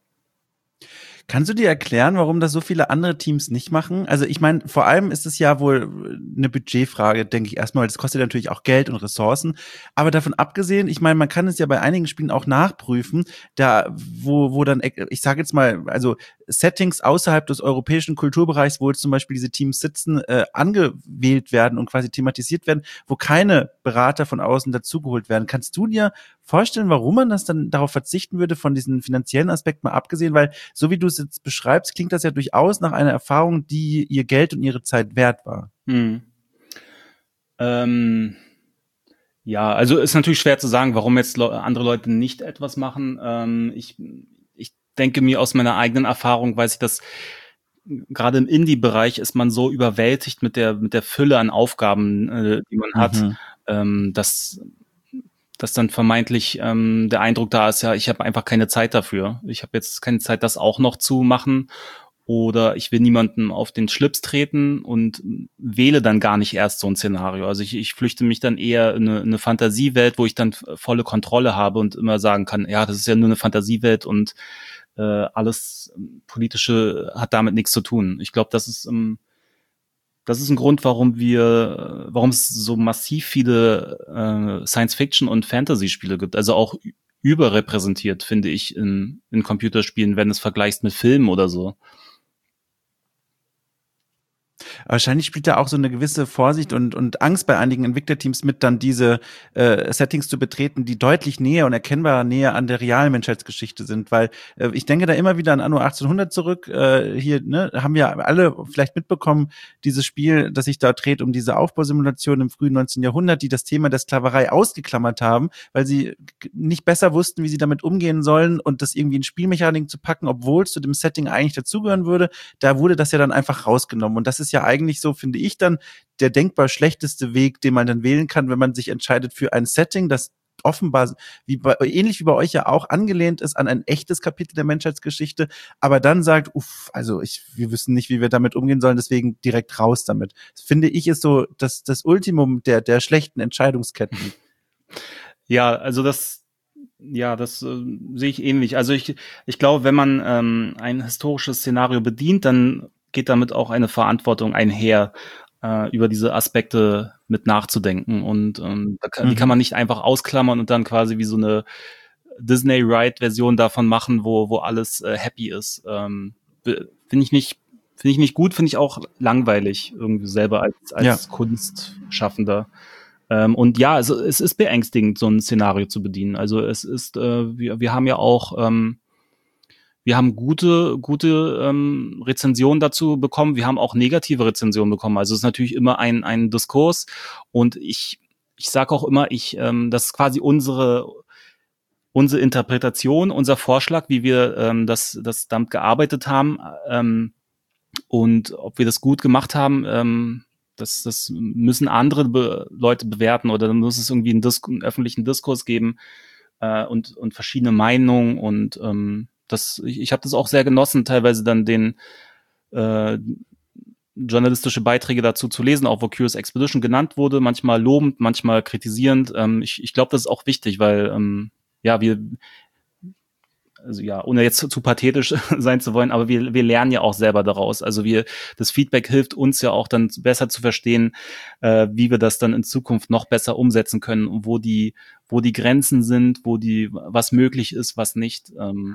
Kannst du dir erklären, warum das so viele andere Teams nicht machen? Also ich meine, vor allem ist es ja wohl eine Budgetfrage, denke ich erstmal. Das kostet natürlich auch Geld und Ressourcen. Aber davon abgesehen, ich meine, man kann es ja bei einigen Spielen auch nachprüfen, da wo dann, ich sage jetzt mal, also Settings außerhalb des europäischen Kulturbereichs, wo jetzt zum Beispiel diese Teams sitzen, angewählt werden und quasi thematisiert werden, wo keine Berater von außen dazugeholt werden. Kannst du dir vorstellen, warum man das dann darauf verzichten würde, von diesen finanziellen Aspekten mal abgesehen? Weil so wie du es jetzt beschreibst, klingt das ja durchaus nach einer Erfahrung, die ihr Geld und ihre Zeit wert war. Ja, also ist natürlich schwer zu sagen, warum jetzt andere Leute nicht etwas machen. Ich denke mir aus meiner eigenen Erfahrung, weiß ich, dass gerade im Indie-Bereich ist man so überwältigt mit der Fülle an Aufgaben, die man hat, dass dann vermeintlich der Eindruck da ist, ja, ich habe einfach keine Zeit dafür. Ich habe jetzt keine Zeit, das auch noch zu machen. Oder ich will niemandem auf den Schlips treten und wähle dann gar nicht erst so ein Szenario. Also ich flüchte mich dann eher in eine Fantasiewelt, wo ich dann volle Kontrolle habe und immer sagen kann, ja, das ist ja nur eine Fantasiewelt und alles Politische hat damit nichts zu tun. Ich glaube, das ist ein Grund, warum es so massiv viele Science-Fiction- und Fantasy-Spiele gibt. Also auch überrepräsentiert, finde ich, in Computerspielen, wenn du es vergleichst mit Filmen oder so. Wahrscheinlich spielt da auch so eine gewisse Vorsicht und Angst bei einigen Entwicklerteams mit, dann diese Settings zu betreten, die deutlich näher und erkennbar näher an der realen Menschheitsgeschichte sind, weil ich denke da immer wieder an Anno 1800 zurück. Hier haben wir alle vielleicht mitbekommen, dieses Spiel, das sich da dreht um diese Aufbausimulation im frühen 19. Jahrhundert, die das Thema der Sklaverei ausgeklammert haben, weil sie nicht besser wussten, wie sie damit umgehen sollen und das irgendwie in Spielmechaniken zu packen, obwohl es zu dem Setting eigentlich dazugehören würde. Da wurde das ja dann einfach rausgenommen und das ist ja eigentlich so, finde ich, dann der denkbar schlechteste Weg, den man dann wählen kann, wenn man sich entscheidet für ein Setting, das offenbar ähnlich wie bei euch ja auch angelehnt ist an ein echtes Kapitel der Menschheitsgeschichte, aber dann sagt, also wir wissen nicht, wie wir damit umgehen sollen, deswegen direkt raus damit. Das finde ich ist so das Ultimum der schlechten Entscheidungsketten. Ja, also das sehe ich ähnlich. Also ich glaube, wenn man ein historisches Szenario bedient, dann geht damit auch eine Verantwortung einher, über diese Aspekte mit nachzudenken. Und die kann man nicht einfach ausklammern und dann quasi wie so eine Disney-Ride-Version davon machen, wo alles happy ist. Finde ich nicht gut, finde ich auch langweilig, irgendwie selber als Kunstschaffender. Und ja, es ist beängstigend, so ein Szenario zu bedienen. Also es ist, wir haben ja auch wir haben gute Rezensionen dazu bekommen. Wir haben auch negative Rezensionen bekommen. Also es ist natürlich immer ein Diskurs. Und ich sage auch immer, das ist quasi unsere Interpretation, unser Vorschlag, wie wir das damit gearbeitet haben. Und ob wir das gut gemacht haben, das müssen andere Leute bewerten oder dann muss es irgendwie einen öffentlichen Diskurs geben und verschiedene Meinungen und ich habe das auch sehr genossen, teilweise dann den journalistische Beiträge dazu zu lesen, auch wo Curious Expedition genannt wurde, manchmal lobend, manchmal kritisierend. Ich glaube, das ist auch wichtig, weil ohne jetzt zu pathetisch sein zu wollen, aber wir lernen ja auch selber daraus. Also das Feedback hilft uns ja auch dann besser zu verstehen, wie wir das dann in Zukunft noch besser umsetzen können und wo die Grenzen sind, was möglich ist, was nicht.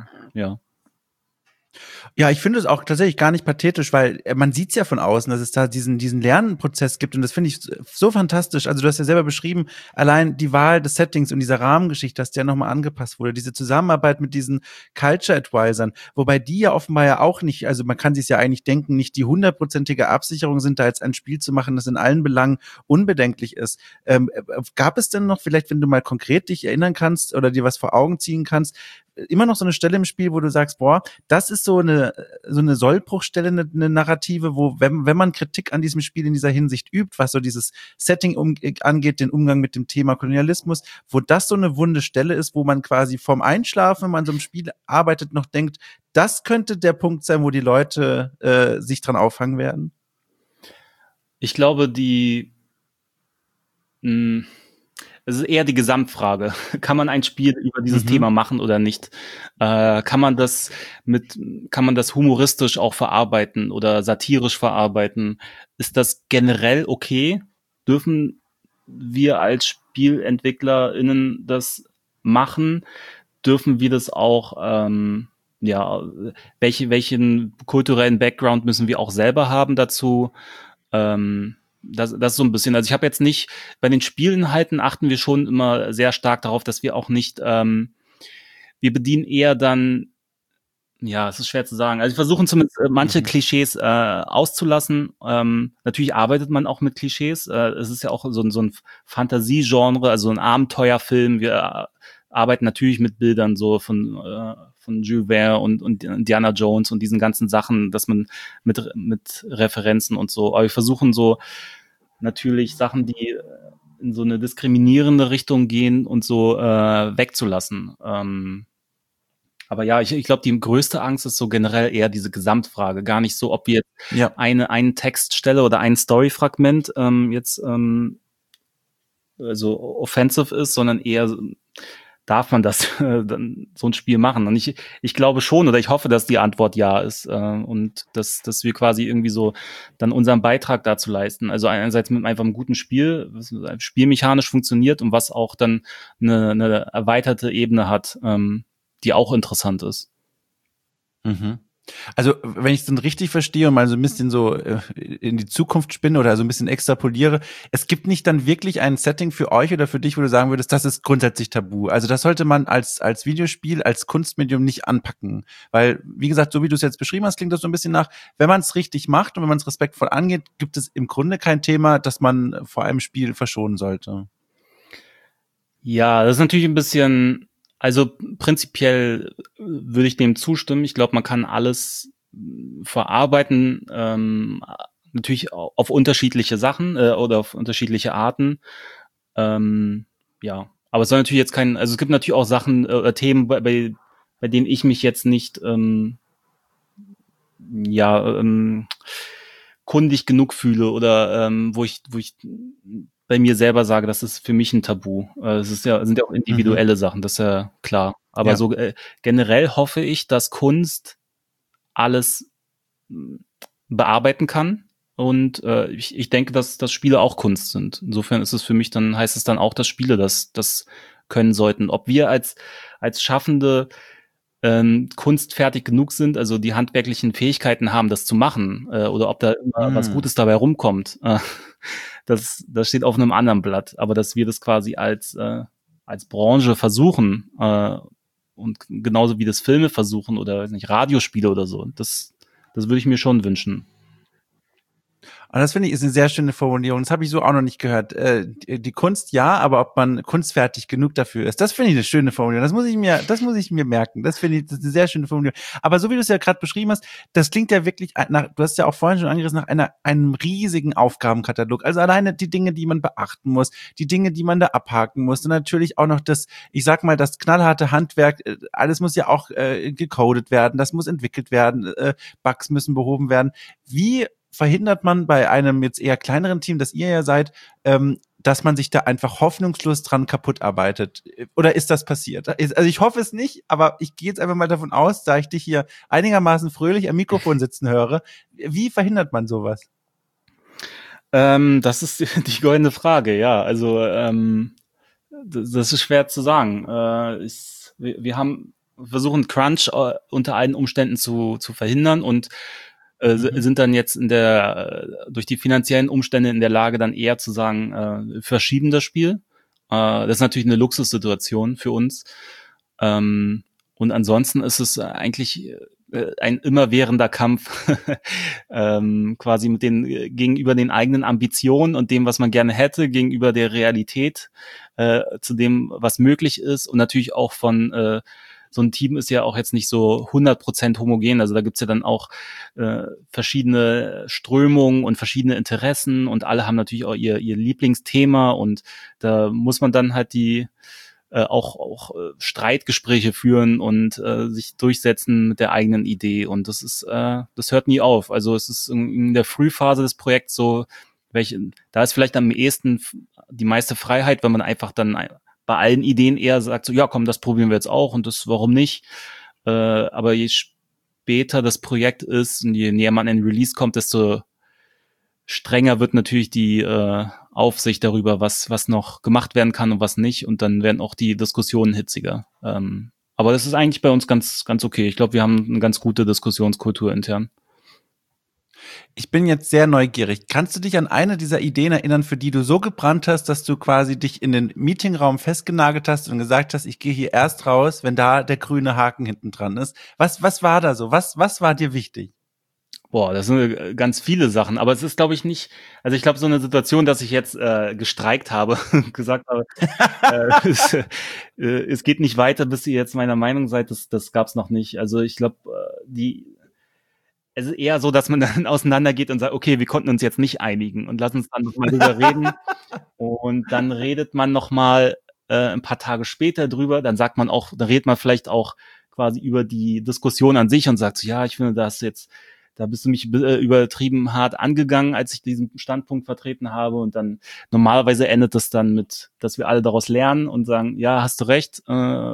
Ja, ich finde es auch tatsächlich gar nicht pathetisch, weil man sieht es ja von außen, dass es da diesen Lernprozess gibt und das finde ich so fantastisch. Also du hast ja selber beschrieben, allein die Wahl des Settings und dieser Rahmengeschichte, dass der nochmal angepasst wurde, diese Zusammenarbeit mit diesen Culture Advisern, wobei die ja offenbar ja auch nicht, also man kann sich ja eigentlich denken, nicht die 100%ige Absicherung sind, da jetzt ein Spiel zu machen, das in allen Belangen unbedenklich ist. Gab es denn noch, vielleicht wenn du mal konkret dich erinnern kannst oder dir was vor Augen ziehen kannst, immer noch so eine Stelle im Spiel, wo du sagst, boah, das ist so eine Sollbruchstelle, eine Narrative, wo, wenn man Kritik an diesem Spiel in dieser Hinsicht übt, was so dieses Setting angeht, den Umgang mit dem Thema Kolonialismus, wo das so eine wunde Stelle ist, wo man quasi vorm Einschlafen, wenn man so einem Spiel arbeitet, noch denkt, das könnte der Punkt sein, wo die Leute sich dran auffangen werden? Ich glaube, es ist eher die Gesamtfrage. Kann man ein Spiel über dieses Thema machen oder nicht? Kann man das humoristisch auch verarbeiten oder satirisch verarbeiten? Ist das generell okay? Dürfen wir als SpielentwicklerInnen das machen? Dürfen wir das auch, ja, welchen kulturellen Background müssen wir auch selber haben dazu? Das ist so ein bisschen, also ich habe jetzt nicht, bei den Spielinhalten achten wir schon immer sehr stark darauf, dass wir auch nicht, wir bedienen eher dann, ja, es ist schwer zu sagen. Also wir versuchen zumindest manche Klischees auszulassen. Natürlich arbeitet man auch mit Klischees. Es ist ja auch so ein Fantasiegenre, also ein Abenteuerfilm. Wir arbeiten natürlich mit Bildern so von Jules Verne und Indiana Jones und diesen ganzen Sachen, dass man mit Referenzen und so. Aber wir versuchen so natürlich Sachen, die in so eine diskriminierende Richtung gehen und so wegzulassen. Aber ja, ich glaube, die größte Angst ist so generell eher diese Gesamtfrage. Gar nicht so, ob wir jetzt einen Textstelle oder ein Storyfragment also offensive ist, sondern eher darf man das dann so ein Spiel machen? Und ich glaube schon, oder ich hoffe, dass die Antwort ja ist und dass wir quasi irgendwie so dann unseren Beitrag dazu leisten. Also einerseits mit einfach einem guten Spiel, was spielmechanisch funktioniert und was auch dann eine erweiterte Ebene hat, die auch interessant ist. Also, wenn ich es dann richtig verstehe und mal so ein bisschen so in die Zukunft spinne oder so ein bisschen extrapoliere, es gibt nicht dann wirklich ein Setting für euch oder für dich, wo du sagen würdest, das ist grundsätzlich tabu. Also das sollte man als Videospiel, als Kunstmedium nicht anpacken. Weil, wie gesagt, so wie du es jetzt beschrieben hast, klingt das so ein bisschen nach, wenn man es richtig macht und wenn man es respektvoll angeht, gibt es im Grunde kein Thema, das man vor einem Spiel verschonen sollte. Ja, das ist natürlich ein bisschen, also prinzipiell würde ich dem zustimmen. Ich glaube, man kann alles verarbeiten, natürlich auf unterschiedliche Sachen oder auf unterschiedliche Arten. Ja, aber es soll natürlich jetzt also es gibt natürlich auch Sachen oder Themen, bei denen ich mich jetzt nicht kundig genug fühle oder wo ich bei mir selber sage, das ist für mich ein Tabu. Sind ja auch individuelle Sachen, das ist ja klar. Aber so generell hoffe ich, dass Kunst alles bearbeiten kann. Und ich denke, dass Spiele auch Kunst sind. Insofern ist es für mich dann, heißt es dann auch, dass Spiele das können sollten. Ob wir als Schaffende kunstfertig genug sind, also die handwerklichen Fähigkeiten haben, das zu machen, oder ob da immer was Gutes dabei rumkommt, das steht auf einem anderen Blatt. Aber dass wir das quasi als Branche versuchen und genauso wie das Filme versuchen oder weiß nicht, Radiospiele oder so, das würde ich mir schon wünschen. Und das finde ich ist eine sehr schöne Formulierung. Das habe ich so auch noch nicht gehört. Die Kunst ja, aber ob man kunstfertig genug dafür ist, das finde ich eine schöne Formulierung. Das muss ich mir merken. Das finde ich, das ist eine sehr schöne Formulierung. Aber so wie du es ja gerade beschrieben hast, das klingt ja wirklich nach, du hast ja auch vorhin schon angerissen, nach einem riesigen Aufgabenkatalog. Also alleine die Dinge, die man beachten muss, die Dinge, die man da abhaken muss und natürlich auch noch das, ich sag mal, das knallharte Handwerk, alles muss ja auch gecodet werden, das muss entwickelt werden, Bugs müssen behoben werden. Wie verhindert man bei einem jetzt eher kleineren Team, das ihr ja seid, dass man sich da einfach hoffnungslos dran kaputt arbeitet? Oder ist das passiert? Also ich hoffe es nicht, aber ich gehe jetzt einfach mal davon aus, da ich dich hier einigermaßen fröhlich am Mikrofon sitzen höre. Wie verhindert man sowas? Das ist die goldene Frage, ja. Also das ist schwer zu sagen. Wir haben versuchen Crunch unter allen Umständen zu verhindern und sind dann jetzt durch die finanziellen Umstände in der Lage, dann eher zu sagen, verschieben das Spiel. Das ist natürlich eine Luxussituation für uns. Und ansonsten ist es eigentlich ein immerwährender Kampf quasi gegenüber den eigenen Ambitionen und dem, was man gerne hätte, gegenüber der Realität, zu dem, was möglich ist und natürlich auch von so ein Team ist ja auch jetzt nicht so 100% homogen. Also da gibt's ja dann auch verschiedene Strömungen und verschiedene Interessen und alle haben natürlich auch ihr Lieblingsthema und da muss man dann halt auch Streitgespräche führen und sich durchsetzen mit der eigenen Idee und das hört nie auf. Also es ist in der Frühphase des Projekts so, da ist vielleicht am ehesten die meiste Freiheit, wenn man einfach dann bei allen Ideen eher sagt, so, ja, komm, das probieren wir jetzt auch und das, warum nicht? Aber je später das Projekt ist und je näher man in den Release kommt, desto strenger wird natürlich die Aufsicht darüber, was noch gemacht werden kann und was nicht. Und dann werden auch die Diskussionen hitziger. Aber das ist eigentlich bei uns ganz, ganz okay. Ich glaube, wir haben eine ganz gute Diskussionskultur intern. Ich bin jetzt sehr neugierig. Kannst du dich an eine dieser Ideen erinnern, für die du so gebrannt hast, dass du quasi dich in den Meetingraum festgenagelt hast und gesagt hast, ich gehe hier erst raus, wenn da der grüne Haken hinten dran ist? Was war da so? Was war dir wichtig? Boah, das sind ganz viele Sachen, aber es ist, glaube ich, nicht, also ich glaube, so eine Situation, dass ich jetzt gestreikt habe, gesagt habe, es geht nicht weiter, bis ihr jetzt meiner Meinung seid, das gab's noch nicht. Also ich glaube, es ist eher so, dass man dann auseinandergeht und sagt, okay, wir konnten uns jetzt nicht einigen und lass uns dann noch mal drüber reden. Und dann redet man noch mal ein paar Tage später drüber, dann sagt man auch, dann redet man vielleicht auch quasi über die Diskussion an sich und sagt so, ja, ich finde das jetzt, da bist du mich übertrieben hart angegangen, als ich diesen Standpunkt vertreten habe. Und dann normalerweise endet es dann mit, dass wir alle daraus lernen und sagen, ja, hast du recht,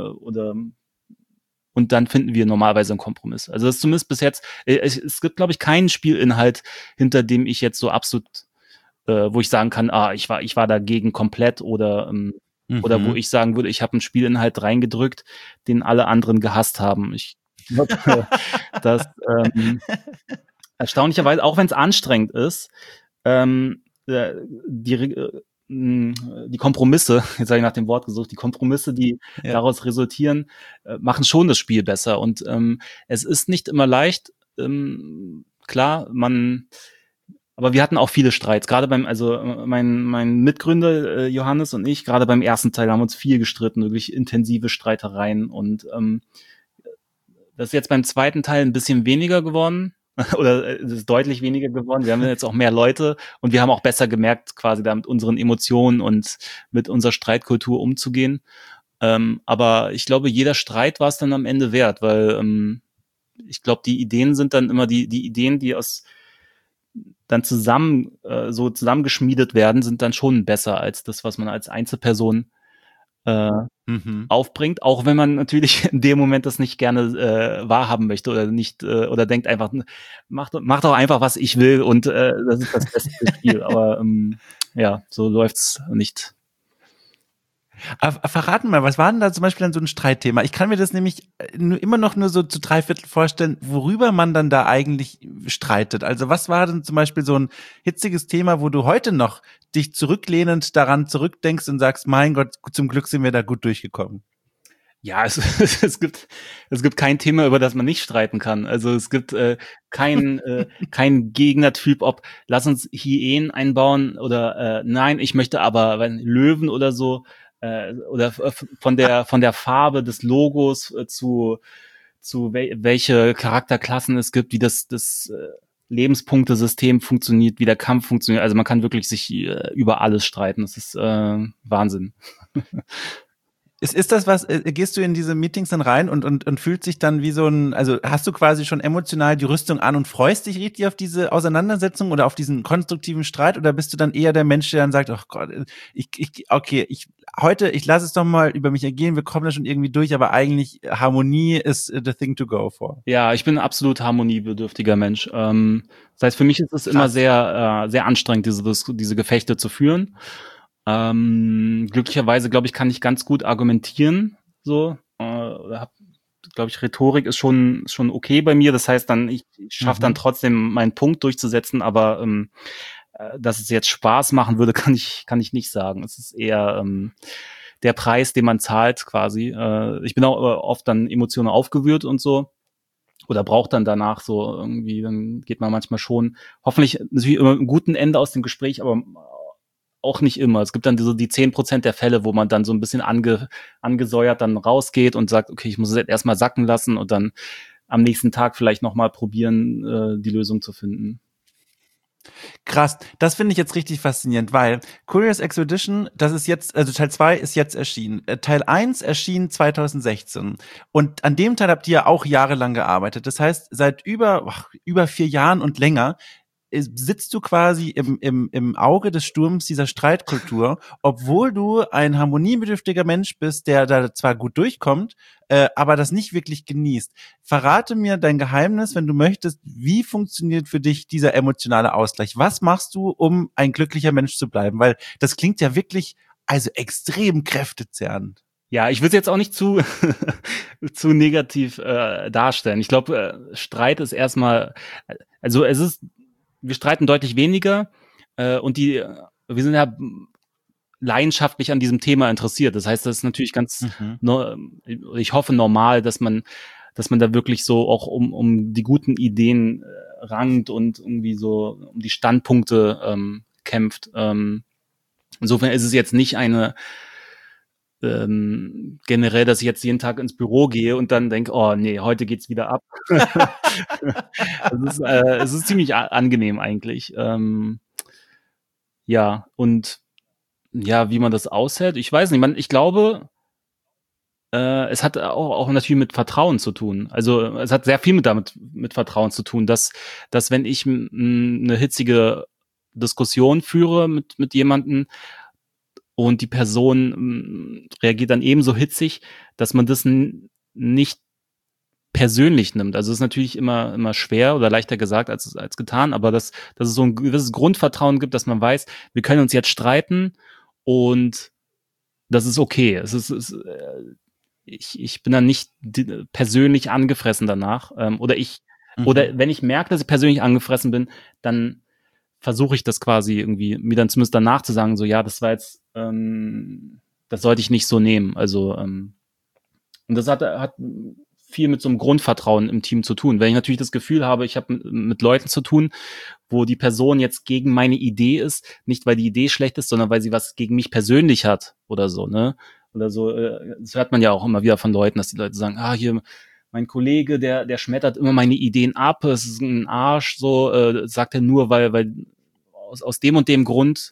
und dann finden wir normalerweise einen Kompromiss. Also das ist zumindest bis jetzt, es gibt, glaube ich, keinen Spielinhalt, hinter dem ich jetzt so absolut, wo ich sagen kann, ich war dagegen komplett oder wo ich sagen würde, ich habe einen Spielinhalt reingedrückt, den alle anderen gehasst haben. Ich glaube, dass erstaunlicherweise, auch wenn es anstrengend ist, die Kompromisse, jetzt habe ich nach dem Wort gesucht, die Kompromisse, die daraus resultieren, machen schon das Spiel besser. Und es ist nicht immer leicht, klar, aber wir hatten auch viele Streits, gerade mein Mitgründer Johannes und ich, gerade beim ersten Teil haben uns viel gestritten, wirklich intensive Streitereien und das ist jetzt beim zweiten Teil ein bisschen weniger geworden. Oder es ist deutlich weniger geworden. Wir haben jetzt auch mehr Leute und wir haben auch besser gemerkt, quasi da mit unseren Emotionen und mit unserer Streitkultur umzugehen. Aber ich glaube, jeder Streit war es dann am Ende wert, weil ich glaube, die Ideen sind dann immer die Ideen, die dann zusammengeschmiedet werden, sind dann schon besser als das, was man als Einzelperson aufbringt, auch wenn man natürlich in dem Moment das nicht gerne wahrhaben möchte oder nicht oder denkt einfach, mach doch einfach, was ich will und das ist das beste Spiel. Aber ja, so läuft's nicht. Verraten mal, was war denn da zum Beispiel dann so ein Streitthema? Ich kann mir das nämlich immer noch nur so zu 3/4 vorstellen, worüber man dann da eigentlich streitet. Also was war denn zum Beispiel so ein hitziges Thema, wo du heute noch dich zurücklehnend daran zurückdenkst und sagst, mein Gott, zum Glück sind wir da gut durchgekommen? Ja, es gibt kein Thema, über das man nicht streiten kann. Also es gibt kein Gegnertyp, ob lass uns Hyänen einbauen oder nein, ich möchte aber Löwen oder so. Oder von der Farbe des Logos zu welche Charakterklassen es gibt, wie das Lebenspunktesystem funktioniert, wie der Kampf funktioniert. Also man kann wirklich sich über alles streiten. Das ist Wahnsinn. Ist das was, gehst du in diese Meetings dann rein und fühlt sich dann wie so ein, also hast du quasi schon emotional die Rüstung an und freust dich richtig auf diese Auseinandersetzung oder auf diesen konstruktiven Streit oder bist du dann eher der Mensch, der dann sagt, ach Gott, ich lasse es doch mal über mich ergehen, wir kommen da schon irgendwie durch, aber eigentlich Harmonie ist the thing to go for. Ja, ich bin ein absolut harmoniebedürftiger Mensch. Das heißt, für mich ist es immer sehr, sehr anstrengend, diese Gefechte zu führen. Glücklicherweise, glaube ich, kann ich ganz gut argumentieren, so, glaube ich, Rhetorik ist schon okay bei mir, das heißt dann, ich schaffe dann trotzdem meinen Punkt durchzusetzen, aber dass es jetzt Spaß machen würde, kann ich nicht sagen. Es ist eher der Preis, den man zahlt quasi. Ich bin auch oft dann emotional aufgewühlt und so oder braucht dann danach so irgendwie, dann geht man manchmal schon, hoffentlich natürlich immer mit einem guten Ende aus dem Gespräch, aber auch nicht immer. Es gibt dann die 10% der Fälle, wo man dann so ein bisschen angesäuert dann rausgeht und sagt, okay, ich muss es jetzt erstmal sacken lassen und dann am nächsten Tag vielleicht nochmal probieren, die Lösung zu finden. Krass, das finde ich jetzt richtig faszinierend, weil Curious Expedition, das ist jetzt, also Teil 2 ist jetzt erschienen. Teil 1 erschien 2016 und an dem Teil habt ihr ja auch jahrelang gearbeitet. Das heißt, seit über 4 Jahren und länger sitzt du quasi im Auge des Sturms dieser Streitkultur, obwohl du ein harmoniebedürftiger Mensch bist, der da zwar gut durchkommt, aber das nicht wirklich genießt. Verrate mir dein Geheimnis, wenn du möchtest, wie funktioniert für dich dieser emotionale Ausgleich? Was machst du, um ein glücklicher Mensch zu bleiben? Weil das klingt ja wirklich, also extrem kräftezehrend. Ja, ich will es jetzt auch nicht zu zu negativ darstellen. Ich glaube, Streit ist erstmal, also wir streiten deutlich weniger und wir sind ja leidenschaftlich an diesem Thema interessiert. Das heißt, das ist natürlich ganz, ich hoffe normal, dass man da wirklich so auch um die guten Ideen rankt und irgendwie so um die Standpunkte kämpft. Insofern ist es jetzt nicht eine generell, dass ich jetzt jeden Tag ins Büro gehe und dann denke, oh nee, heute geht's wieder ab. Es ist ziemlich angenehm eigentlich. Ja, und ja, wie man das aushält, ich weiß nicht. Ich glaube, es hat auch natürlich mit Vertrauen zu tun. Also es hat sehr viel mit Vertrauen zu tun, dass wenn ich eine hitzige Diskussion führe mit jemandem, und die Person reagiert dann ebenso hitzig, dass man das nicht persönlich nimmt. Also es ist natürlich immer schwer oder leichter gesagt als getan, aber dass es so ein gewisses Grundvertrauen gibt, dass man weiß, wir können uns jetzt streiten und das ist okay. Ich bin dann nicht persönlich angefressen danach. Oder wenn ich merke, dass ich persönlich angefressen bin, dann versuche ich das quasi irgendwie, mir dann zumindest danach zu sagen, so ja, das war jetzt, das sollte ich nicht so nehmen. Also, und das hat viel mit so einem Grundvertrauen im Team zu tun. Wenn ich natürlich das Gefühl habe, ich habe mit Leuten zu tun, wo die Person jetzt gegen meine Idee ist, nicht weil die Idee schlecht ist, sondern weil sie was gegen mich persönlich hat oder so, ne? Oder so, das hört man ja auch immer wieder von Leuten, dass die Leute sagen, hier, mein Kollege, der schmettert immer meine Ideen ab, es ist ein Arsch, so, sagt er nur, weil aus dem und dem Grund,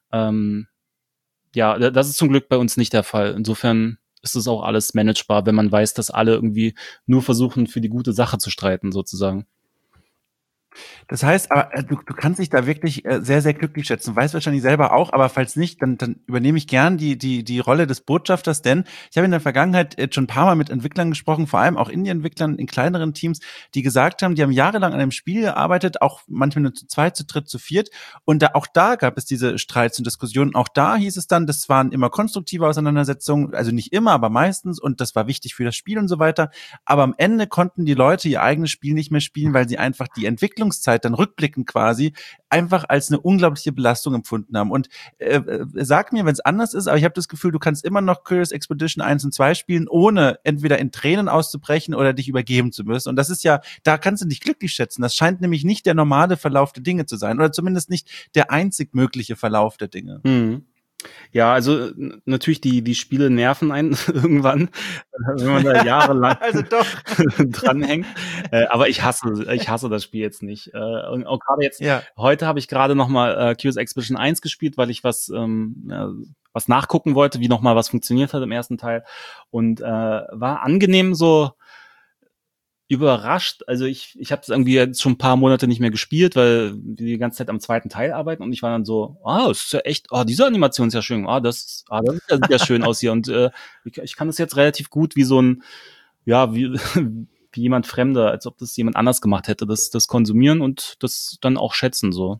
ja, das ist zum Glück bei uns nicht der Fall. Insofern ist es auch alles managebar, wenn man weiß, dass alle irgendwie nur versuchen, für die gute Sache zu streiten, sozusagen. Das heißt, aber du kannst dich da wirklich sehr, sehr glücklich schätzen. Weißt wahrscheinlich selber auch, aber falls nicht, dann übernehme ich gern die Rolle des Botschafters, denn ich habe in der Vergangenheit schon ein paar Mal mit Entwicklern gesprochen, vor allem auch Indie-Entwicklern in kleineren Teams, die gesagt haben, die haben jahrelang an einem Spiel gearbeitet, auch manchmal nur zu zweit, zu dritt, zu viert. Und auch da gab es diese Streits und Diskussionen. Auch da hieß es dann, das waren immer konstruktive Auseinandersetzungen, also nicht immer, aber meistens. Und das war wichtig für das Spiel und so weiter. Aber am Ende konnten die Leute ihr eigenes Spiel nicht mehr spielen, weil sie einfach die Entwicklungszeit dann rückblickend quasi einfach als eine unglaubliche Belastung empfunden haben. Und sag mir, wenn es anders ist, aber ich habe das Gefühl, du kannst immer noch Curious Expedition 1 und 2 spielen, ohne entweder in Tränen auszubrechen oder dich übergeben zu müssen. Und das ist ja, da kannst du dich glücklich schätzen. Das scheint nämlich nicht der normale Verlauf der Dinge zu sein oder zumindest nicht der einzig mögliche Verlauf der Dinge. Ja, also natürlich die Spiele nerven einen irgendwann, wenn man da jahrelang also doch dranhängt. Aber ich hasse das Spiel jetzt nicht. Und auch gerade jetzt, heute habe ich gerade nochmal Curious Expedition 1 gespielt, weil ich was nachgucken wollte, wie nochmal was funktioniert hat im ersten Teil. Und war angenehm so überrascht. Also ich habe es irgendwie jetzt schon ein paar Monate nicht mehr gespielt, weil wir die ganze Zeit am zweiten Teil arbeiten und ich war dann so, es ist ja echt, diese Animation ist ja schön, das sieht ja schön aus hier und ich kann das jetzt relativ gut wie so ein, ja, wie jemand Fremder, als ob das jemand anders gemacht hätte, das konsumieren und das dann auch schätzen so.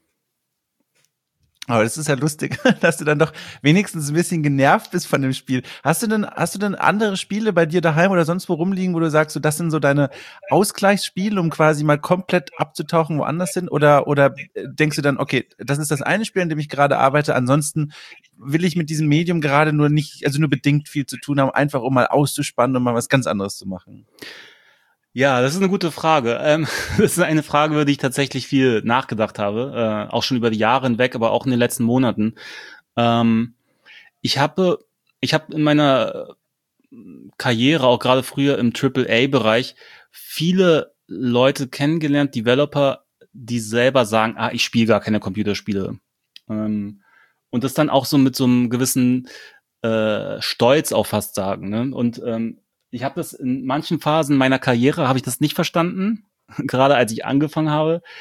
Aber das ist ja lustig, dass du dann doch wenigstens ein bisschen genervt bist von dem Spiel. Hast du denn andere Spiele bei dir daheim oder sonst wo rumliegen, wo du sagst, so, das sind so deine Ausgleichsspiele, um quasi mal komplett abzutauchen woanders hin? Oder denkst du dann, okay, das ist das eine Spiel, an dem ich gerade arbeite, ansonsten will ich mit diesem Medium gerade nur bedingt viel zu tun haben, einfach um mal auszuspannen und mal was ganz anderes zu machen? Ja, das ist eine gute Frage. Das ist eine Frage, über die ich tatsächlich viel nachgedacht habe, auch schon über die Jahre hinweg, aber auch in den letzten Monaten. Ich habe in meiner Karriere, auch gerade früher im AAA-Bereich, viele Leute kennengelernt, Developer, die selber sagen, ich spiele gar keine Computerspiele. Und das dann auch so mit so einem gewissen Stolz auch fast sagen, ne? Und ich habe das in manchen Phasen meiner Karriere, habe ich das nicht verstanden, gerade als ich angefangen habe.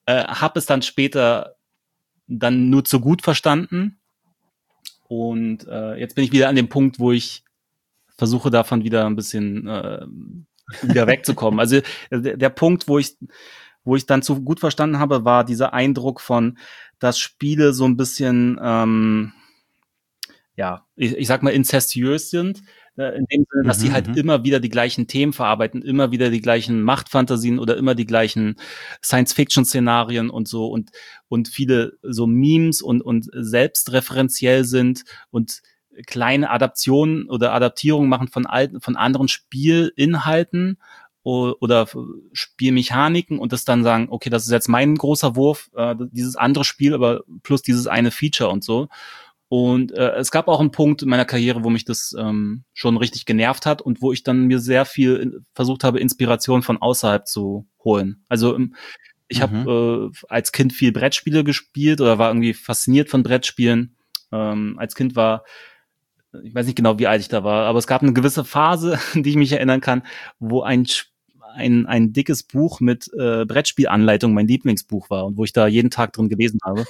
habe es dann später dann nur zu gut verstanden. Und jetzt bin ich wieder an dem Punkt, wo ich versuche davon wieder ein bisschen wieder wegzukommen. Also der Punkt, wo ich dann zu gut verstanden habe, war dieser Eindruck von, dass Spiele so ein bisschen, ich sag mal, incestuös sind. In dem Sinne, dass sie halt immer wieder die gleichen Themen verarbeiten, immer wieder die gleichen Machtfantasien oder immer die gleichen Science-Fiction-Szenarien und so und viele so Memes und selbstreferenziell sind und kleine Adaptionen oder Adaptierungen machen von anderen Spielinhalten oder Spielmechaniken und das dann sagen, okay, das ist jetzt mein großer Wurf, dieses andere Spiel, aber plus dieses eine Feature und so. Und es gab auch einen Punkt in meiner Karriere, wo mich das schon richtig genervt hat und wo ich dann mir sehr viel versucht habe, Inspiration von außerhalb zu holen. Also ich habe als Kind viel Brettspiele gespielt oder war irgendwie fasziniert von Brettspielen. Als Kind ich weiß nicht genau, wie alt ich da war, aber es gab eine gewisse Phase, an die ich mich erinnern kann, wo ein dickes Buch mit Brettspielanleitung mein Lieblingsbuch war und wo ich da jeden Tag drin gelesen habe.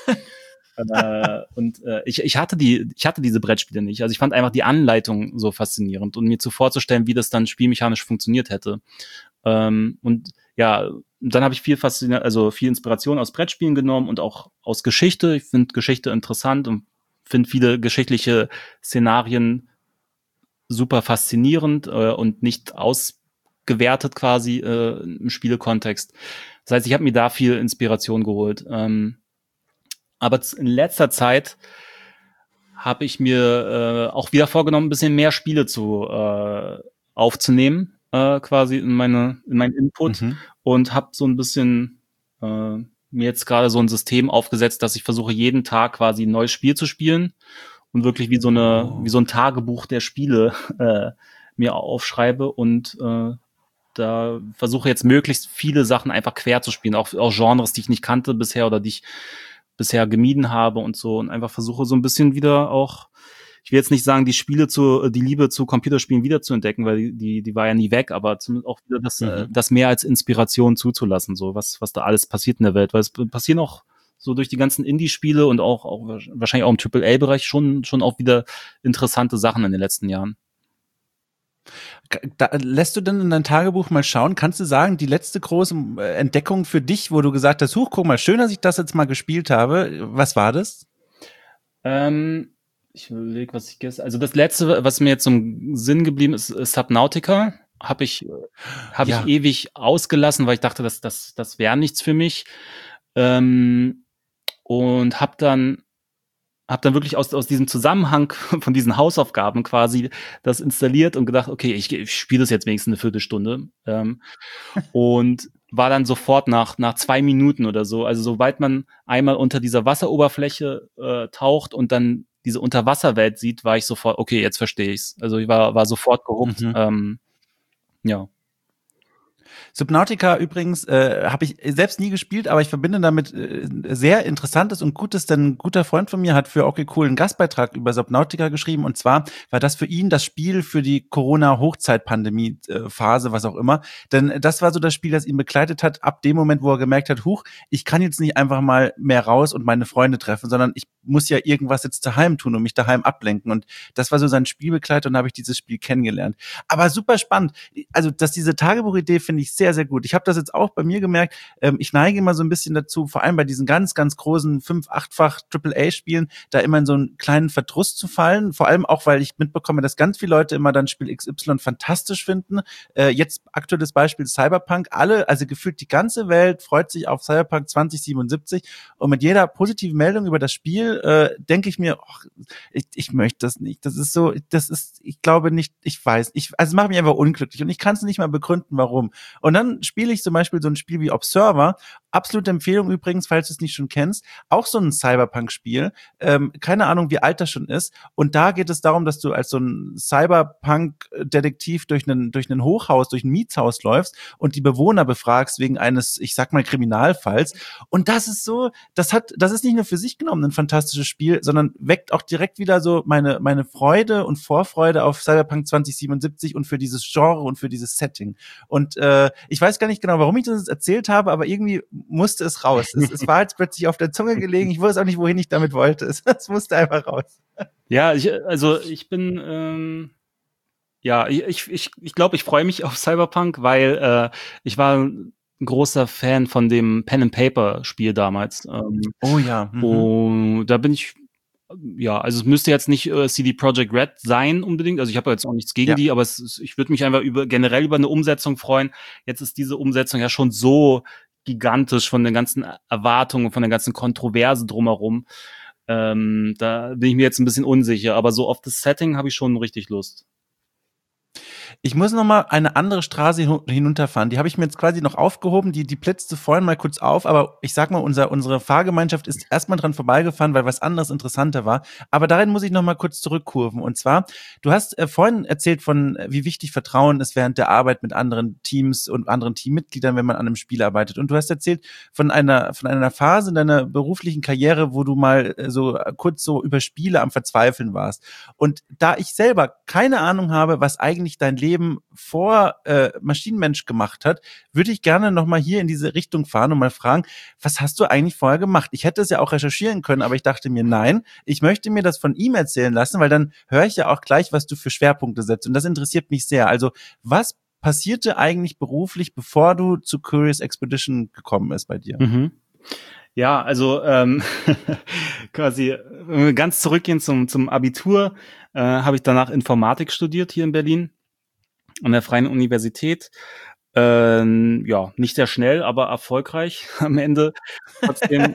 Ich hatte diese Brettspiele nicht. Also ich fand einfach die Anleitung so faszinierend und mir vorzustellen, wie das dann spielmechanisch funktioniert hätte. Und ja, dann habe ich viel Inspiration aus Brettspielen genommen und auch aus Geschichte. Ich finde Geschichte interessant und finde viele geschichtliche Szenarien super faszinierend und nicht ausgewertet quasi im Spielekontext. Das heißt, ich habe mir da viel Inspiration geholt. Aber in letzter Zeit habe ich mir auch wieder vorgenommen, ein bisschen mehr Spiele aufzunehmen, quasi in meinen Input und habe so ein bisschen mir jetzt gerade so ein System aufgesetzt, dass ich versuche, jeden Tag quasi ein neues Spiel zu spielen und wirklich wie so ein Tagebuch der Spiele mir aufschreibe und da versuche jetzt möglichst viele Sachen einfach quer zu spielen, auch Genres, die ich nicht kannte bisher oder die ich bisher gemieden habe und so und einfach versuche so ein bisschen wieder auch, ich will jetzt nicht sagen, die Liebe zu Computerspielen wieder zu entdecken, weil die war ja nie weg, aber zumindest auch wieder das mehr als Inspiration zuzulassen, so was da alles passiert in der Welt, weil es passieren auch so durch die ganzen Indie-Spiele und auch wahrscheinlich auch im AAA-Bereich schon auch wieder interessante Sachen in den letzten Jahren. Lässt du denn in dein Tagebuch mal schauen? Kannst du sagen, die letzte große Entdeckung für dich, wo du gesagt hast, guck mal, schön, dass ich das jetzt mal gespielt habe. Was war das? Ich überlege, was ich gestern. Also das letzte, was mir jetzt zum Sinn geblieben ist, ist Subnautica. Habe ich ewig ausgelassen, weil ich dachte, das wäre nichts für mich. Und habe dann wirklich aus diesem Zusammenhang von diesen Hausaufgaben quasi das installiert und gedacht, okay, ich spiele das jetzt wenigstens eine Viertelstunde. Und war dann sofort nach 2 Minuten oder so, also sobald man einmal unter dieser Wasseroberfläche taucht und dann diese Unterwasserwelt sieht, war ich sofort, okay, jetzt verstehe ich's. Also ich war sofort gehuckt. Ja. Subnautica übrigens habe ich selbst nie gespielt, aber ich verbinde damit sehr Interessantes und Gutes, denn ein guter Freund von mir hat für Okay Cool einen Gastbeitrag über Subnautica geschrieben und zwar war das für ihn das Spiel für die Corona-Hochzeit-Pandemie-Phase, was auch immer, denn das war so das Spiel, das ihn begleitet hat ab dem Moment, wo er gemerkt hat, ich kann jetzt nicht einfach mal mehr raus und meine Freunde treffen, sondern ich muss ja irgendwas jetzt daheim tun und mich daheim ablenken und das war so sein Spielbegleiter und da habe ich dieses Spiel kennengelernt. Aber super spannend, also dass diese Tagebuchidee finde ich sehr, sehr gut. Ich habe das jetzt auch bei mir gemerkt. Ich neige immer so ein bisschen dazu, vor allem bei diesen ganz, ganz großen 5-, 8-fach AAA-Spielen, da immer in so einen kleinen Verdruss zu fallen. Vor allem auch, weil ich mitbekomme, dass ganz viele Leute immer dann Spiel XY fantastisch finden. Jetzt aktuelles Beispiel Cyberpunk. Also gefühlt die ganze Welt freut sich auf Cyberpunk 2077 und mit jeder positiven Meldung über das Spiel denke ich mir, ich möchte das nicht. Ich glaube nicht, also es macht mich einfach unglücklich und ich kann es nicht mal begründen, warum. Und dann spiele ich zum Beispiel so ein Spiel wie Observer. Absolute Empfehlung übrigens, falls du es nicht schon kennst. Auch so ein Cyberpunk-Spiel. Keine Ahnung, wie alt das schon ist. Und da geht es darum, dass du als so ein Cyberpunk-Detektiv durch ein Hochhaus, durch ein Mietshaus läufst und die Bewohner befragst wegen eines, ich sag mal, Kriminalfalls. Und das ist so, das ist nicht nur für sich genommen ein fantastisches Spiel, sondern weckt auch direkt wieder so meine Freude und Vorfreude auf Cyberpunk 2077 und für dieses Genre und für dieses Setting. Und ich weiß gar nicht genau, warum ich das jetzt erzählt habe, aber irgendwie musste es raus. Es war jetzt plötzlich auf der Zunge gelegen. Ich wusste auch nicht, wohin ich damit wollte. Es musste einfach raus. Ja, ich bin, ja, ich glaube, ich freue mich auf Cyberpunk, weil ich war ein großer Fan von dem Pen-and-Paper-Spiel damals. Oh ja. Und da bin ich, ja, also es müsste jetzt nicht CD Projekt Red sein unbedingt. Also ich habe jetzt auch nichts gegen die, aber ich würde mich einfach generell über eine Umsetzung freuen. Jetzt ist diese Umsetzung ja schon so gigantisch von den ganzen Erwartungen, von der ganzen Kontroverse drumherum. Da bin ich mir jetzt ein bisschen unsicher, aber so auf das Setting habe ich schon richtig Lust. Ich muss noch mal eine andere Straße hinunterfahren. Die habe ich mir jetzt quasi noch aufgehoben. Die blitzte vorhin mal kurz auf. Aber ich sag mal, unsere Fahrgemeinschaft ist erstmal dran vorbeigefahren, weil was anderes interessanter war. Aber darin muss ich noch mal kurz zurückkurven. Und zwar, du hast vorhin erzählt von, wie wichtig Vertrauen ist während der Arbeit mit anderen Teams und anderen Teammitgliedern, wenn man an einem Spiel arbeitet. Und du hast erzählt von einer Phase in deiner beruflichen Karriere, wo du mal so kurz so über Spiele am Verzweifeln warst. Und da ich selber keine Ahnung habe, was eigentlich dein Leben vor Maschinenmensch gemacht hat, würde ich gerne nochmal hier in diese Richtung fahren und mal fragen, was hast du eigentlich vorher gemacht? Ich hätte es ja auch recherchieren können, aber ich dachte mir, nein, ich möchte mir das von ihm erzählen lassen, weil dann höre ich ja auch gleich, was du für Schwerpunkte setzt. Und das interessiert mich sehr. Also, was passierte eigentlich beruflich, bevor du zu Curious Expedition gekommen ist bei dir? Mhm. Ja, also quasi ganz zurückgehend zum Abitur habe ich danach Informatik studiert hier in Berlin an der Freien Universität. Ja, nicht sehr schnell, aber erfolgreich am Ende trotzdem.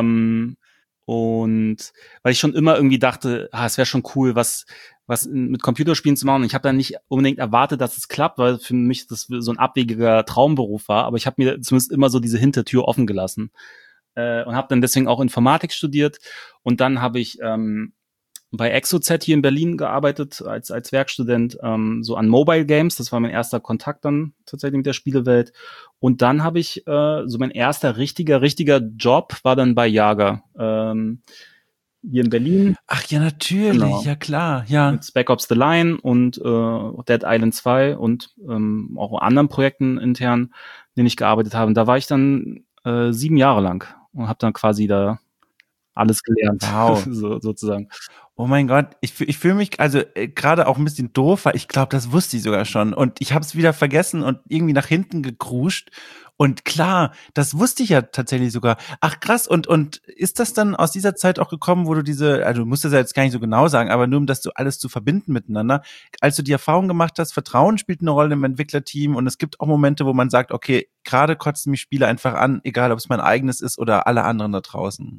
Und weil ich schon immer irgendwie dachte, es wäre schon cool, was mit Computerspielen zu machen. Und ich habe dann nicht unbedingt erwartet, dass es klappt, weil für mich das so ein abwegiger Traumberuf war. Aber ich habe mir zumindest immer so diese Hintertür offen gelassen. Und habe dann deswegen auch Informatik studiert. Und dann habe ich bei ExoZ hier in Berlin gearbeitet als Werkstudent, so an Mobile Games. Das war mein erster Kontakt dann tatsächlich mit der Spielewelt. Und dann habe ich so mein erster richtiger Job war dann bei Jager hier in Berlin. Ach ja, natürlich, genau. Ja klar, ja. Mit Spec Ops The Line und Dead Island 2 und auch anderen Projekten intern, in denen ich gearbeitet habe. Und da war ich dann 7 Jahre lang und habe dann quasi da alles gelernt. Wow. sozusagen. Oh mein Gott, ich fühle mich also gerade auch ein bisschen doof, weil ich glaube, das wusste ich sogar schon und ich habe es wieder vergessen und irgendwie nach hinten gekruscht und klar, das wusste ich ja tatsächlich sogar. Ach krass, und ist das dann aus dieser Zeit auch gekommen, wo du also du musst das ja jetzt gar nicht so genau sagen, aber nur um das alles zu verbinden miteinander, als du die Erfahrung gemacht hast, Vertrauen spielt eine Rolle im Entwicklerteam und es gibt auch Momente, wo man sagt, okay, gerade kotzen mich Spiele einfach an, egal ob es mein eigenes ist oder alle anderen da draußen.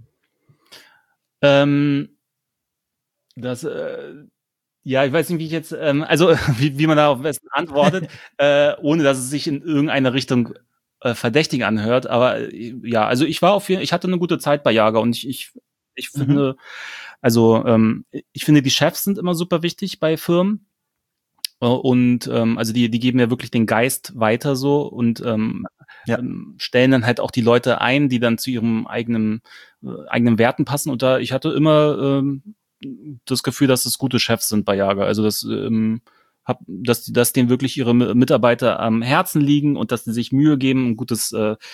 Ja, ich weiß nicht, wie ich jetzt, also wie man da am besten antwortet, ohne dass es sich in irgendeine Richtung verdächtig anhört. Aber ja, also ich hatte eine gute Zeit bei Jager und ich finde, also ich finde, die Chefs sind immer super wichtig bei Firmen. Und also die geben ja wirklich den Geist weiter so und stellen dann halt auch die Leute ein, die dann zu ihrem eigenen Werten passen. Und ich hatte immer das Gefühl, dass es gute Chefs sind bei Jager. Also dass denen wirklich ihre Mitarbeiter am Herzen liegen und dass sie sich Mühe geben, ein gutes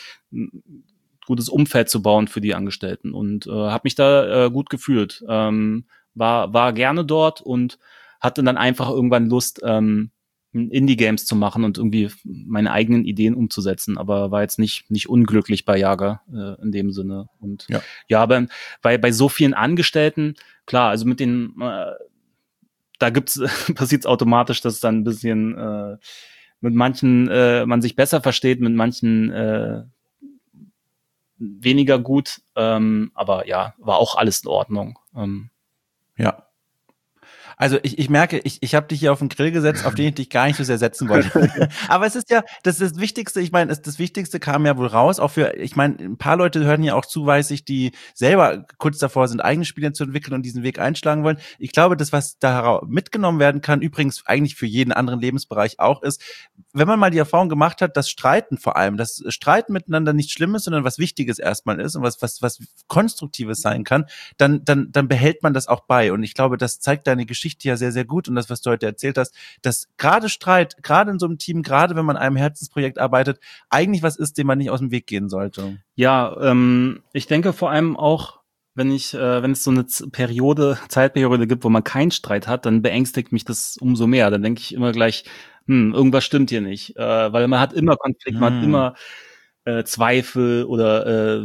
Umfeld zu bauen für die Angestellten. Und habe mich da gut gefühlt. War gerne dort und hatte dann einfach irgendwann Lust, Indie-Games zu machen und irgendwie meine eigenen Ideen umzusetzen, aber war jetzt nicht unglücklich bei Jager in dem Sinne. Und ja, aber bei so vielen Angestellten, klar, also mit den da passiert es automatisch, dass dann ein bisschen mit manchen man sich besser versteht, mit manchen weniger gut, aber ja, war auch alles in Ordnung. Ja. Also ich merke, ich habe dich hier auf den Grill gesetzt, auf den ich dich gar nicht so sehr setzen wollte. Aber es ist ja, das ist das Wichtigste, ich meine, das Wichtigste kam ja wohl raus, auch ich meine, ein paar Leute hören ja auch zu, weiß ich, die selber kurz davor sind, eigene Spiele zu entwickeln und diesen Weg einschlagen wollen. Ich glaube, das, was da mitgenommen werden kann, übrigens eigentlich für jeden anderen Lebensbereich auch ist, wenn man mal die Erfahrung gemacht hat, dass Streiten vor allem, dass Streiten miteinander nicht schlimm ist, sondern was Wichtiges erstmal ist und was Konstruktives sein kann, dann behält man das auch bei. Und ich glaube, das zeigt deine Geschichte ja sehr, sehr gut und das, was du heute erzählt hast, dass gerade Streit, gerade in so einem Team, gerade wenn man an einem Herzensprojekt arbeitet, eigentlich was ist, dem man nicht aus dem Weg gehen sollte. Ja, ich denke vor allem auch, wenn es so eine Zeitperiode gibt, wo man keinen Streit hat, dann beängstigt mich das umso mehr. Dann denke ich immer gleich, irgendwas stimmt hier nicht, weil man hat immer Konflikt, man hat immer Zweifel oder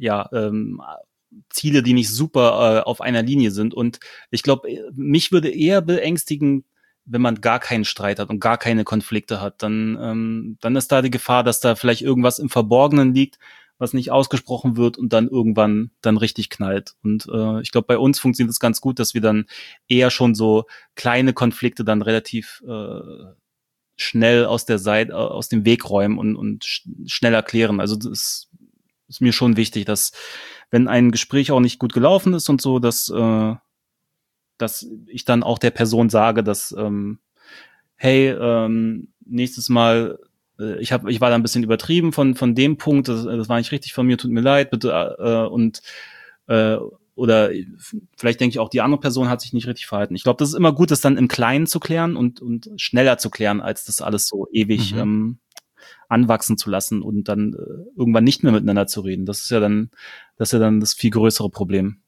Ziele, die nicht super auf einer Linie sind. Und ich glaube, mich würde eher beängstigen, wenn man gar keinen Streit hat und gar keine Konflikte hat, dann ist da die Gefahr, dass da vielleicht irgendwas im Verborgenen liegt, was nicht ausgesprochen wird und dann irgendwann dann richtig knallt. Und ich glaube, bei uns funktioniert es ganz gut, dass wir dann eher schon so kleine Konflikte dann relativ schnell aus dem Weg räumen und schnell erklären. Also das ist mir schon wichtig, dass wenn ein Gespräch auch nicht gut gelaufen ist und so, dass ich dann auch der Person sage, dass nächstes Mal ich war da ein bisschen übertrieben von dem Punkt, das war nicht richtig von mir, tut mir leid, bitte oder vielleicht denke ich auch, die andere Person hat sich nicht richtig verhalten. Ich glaube, das ist immer gut, das dann im Kleinen zu klären und schneller zu klären, als das alles so ewig anwachsen zu lassen und dann irgendwann nicht mehr miteinander zu reden. Das ist ja dann das viel größere Problem.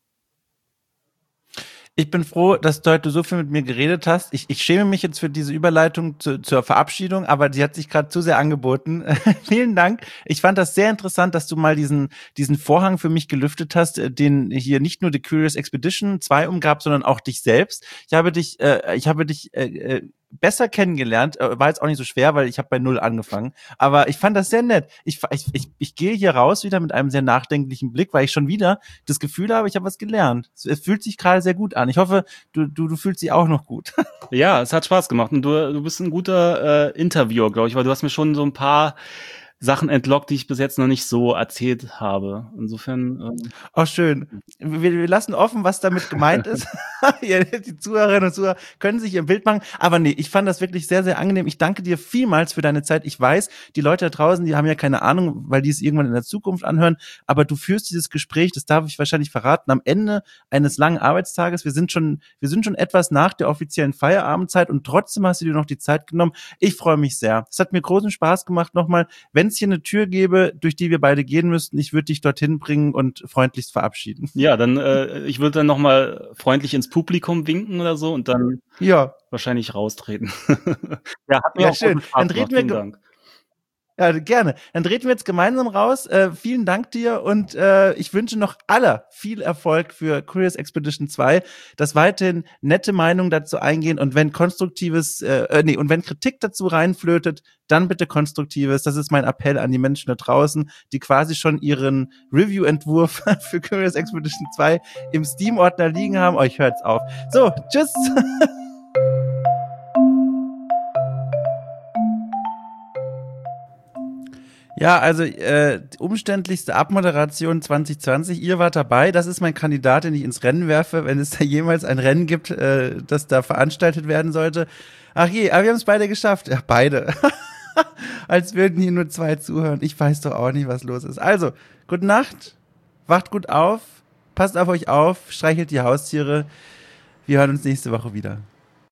Ich bin froh, dass du heute so viel mit mir geredet hast. Ich schäme mich jetzt für diese Überleitung zur Verabschiedung, aber die hat sich gerade zu sehr angeboten. Vielen Dank. Ich fand das sehr interessant, dass du mal diesen Vorhang für mich gelüftet hast, den hier nicht nur The Curious Expedition 2 umgab, sondern auch dich selbst. Ich habe dich besser kennengelernt, war jetzt auch nicht so schwer, weil ich habe bei 0 angefangen, aber ich fand das sehr nett. Ich gehe hier raus wieder mit einem sehr nachdenklichen Blick, weil ich schon wieder das Gefühl habe, ich habe was gelernt. Es fühlt sich gerade sehr gut an. Ich hoffe, du fühlst dich auch noch gut. Ja, es hat Spaß gemacht und du bist ein guter Interviewer, glaube ich, weil du hast mir schon so ein paar Sachen entlockt, die ich bis jetzt noch nicht so erzählt habe. Insofern. Oh, schön. Wir lassen offen, was damit gemeint ist. Die Zuhörerinnen und Zuhörer können sich ihr Bild machen. Aber nee, ich fand das wirklich sehr, sehr angenehm. Ich danke dir vielmals für deine Zeit. Ich weiß, die Leute da draußen, die haben ja keine Ahnung, weil die es irgendwann in der Zukunft anhören. Aber du führst dieses Gespräch, das darf ich wahrscheinlich verraten, am Ende eines langen Arbeitstages. Wir sind schon etwas nach der offiziellen Feierabendzeit und trotzdem hast du dir noch die Zeit genommen. Ich freue mich sehr. Es hat mir großen Spaß gemacht. Nochmal, wenn es hier eine Tür gäbe, durch die wir beide gehen müssten, ich würde dich dorthin bringen und freundlichst verabschieden. Ja, dann ich würde dann nochmal freundlich ins Publikum winken oder so und dann wahrscheinlich raustreten. Ja, hat mir auch schön. Spaß gemacht. Vielen Dank. Ja, gerne. Dann treten wir jetzt gemeinsam raus. Vielen Dank dir und ich wünsche noch viel Erfolg für Curious Expedition 2, dass weiterhin nette Meinungen dazu eingehen und wenn wenn Kritik dazu reinflötet, dann bitte Konstruktives. Das ist mein Appell an die Menschen da draußen, die quasi schon ihren Review-Entwurf für Curious Expedition 2 im Steam-Ordner liegen haben. Euch hört's auf. So, tschüss! Ja, also umständlichste Abmoderation 2020. Ihr wart dabei. Das ist mein Kandidat, den ich ins Rennen werfe, wenn es da jemals ein Rennen gibt, das da veranstaltet werden sollte. Ach je, aber wir haben es beide geschafft. Ja, beide. Als würden hier nur 2 zuhören. Ich weiß doch auch nicht, was los ist. Also, gute Nacht. Wacht gut auf. Passt auf euch auf. Streichelt die Haustiere. Wir hören uns nächste Woche wieder.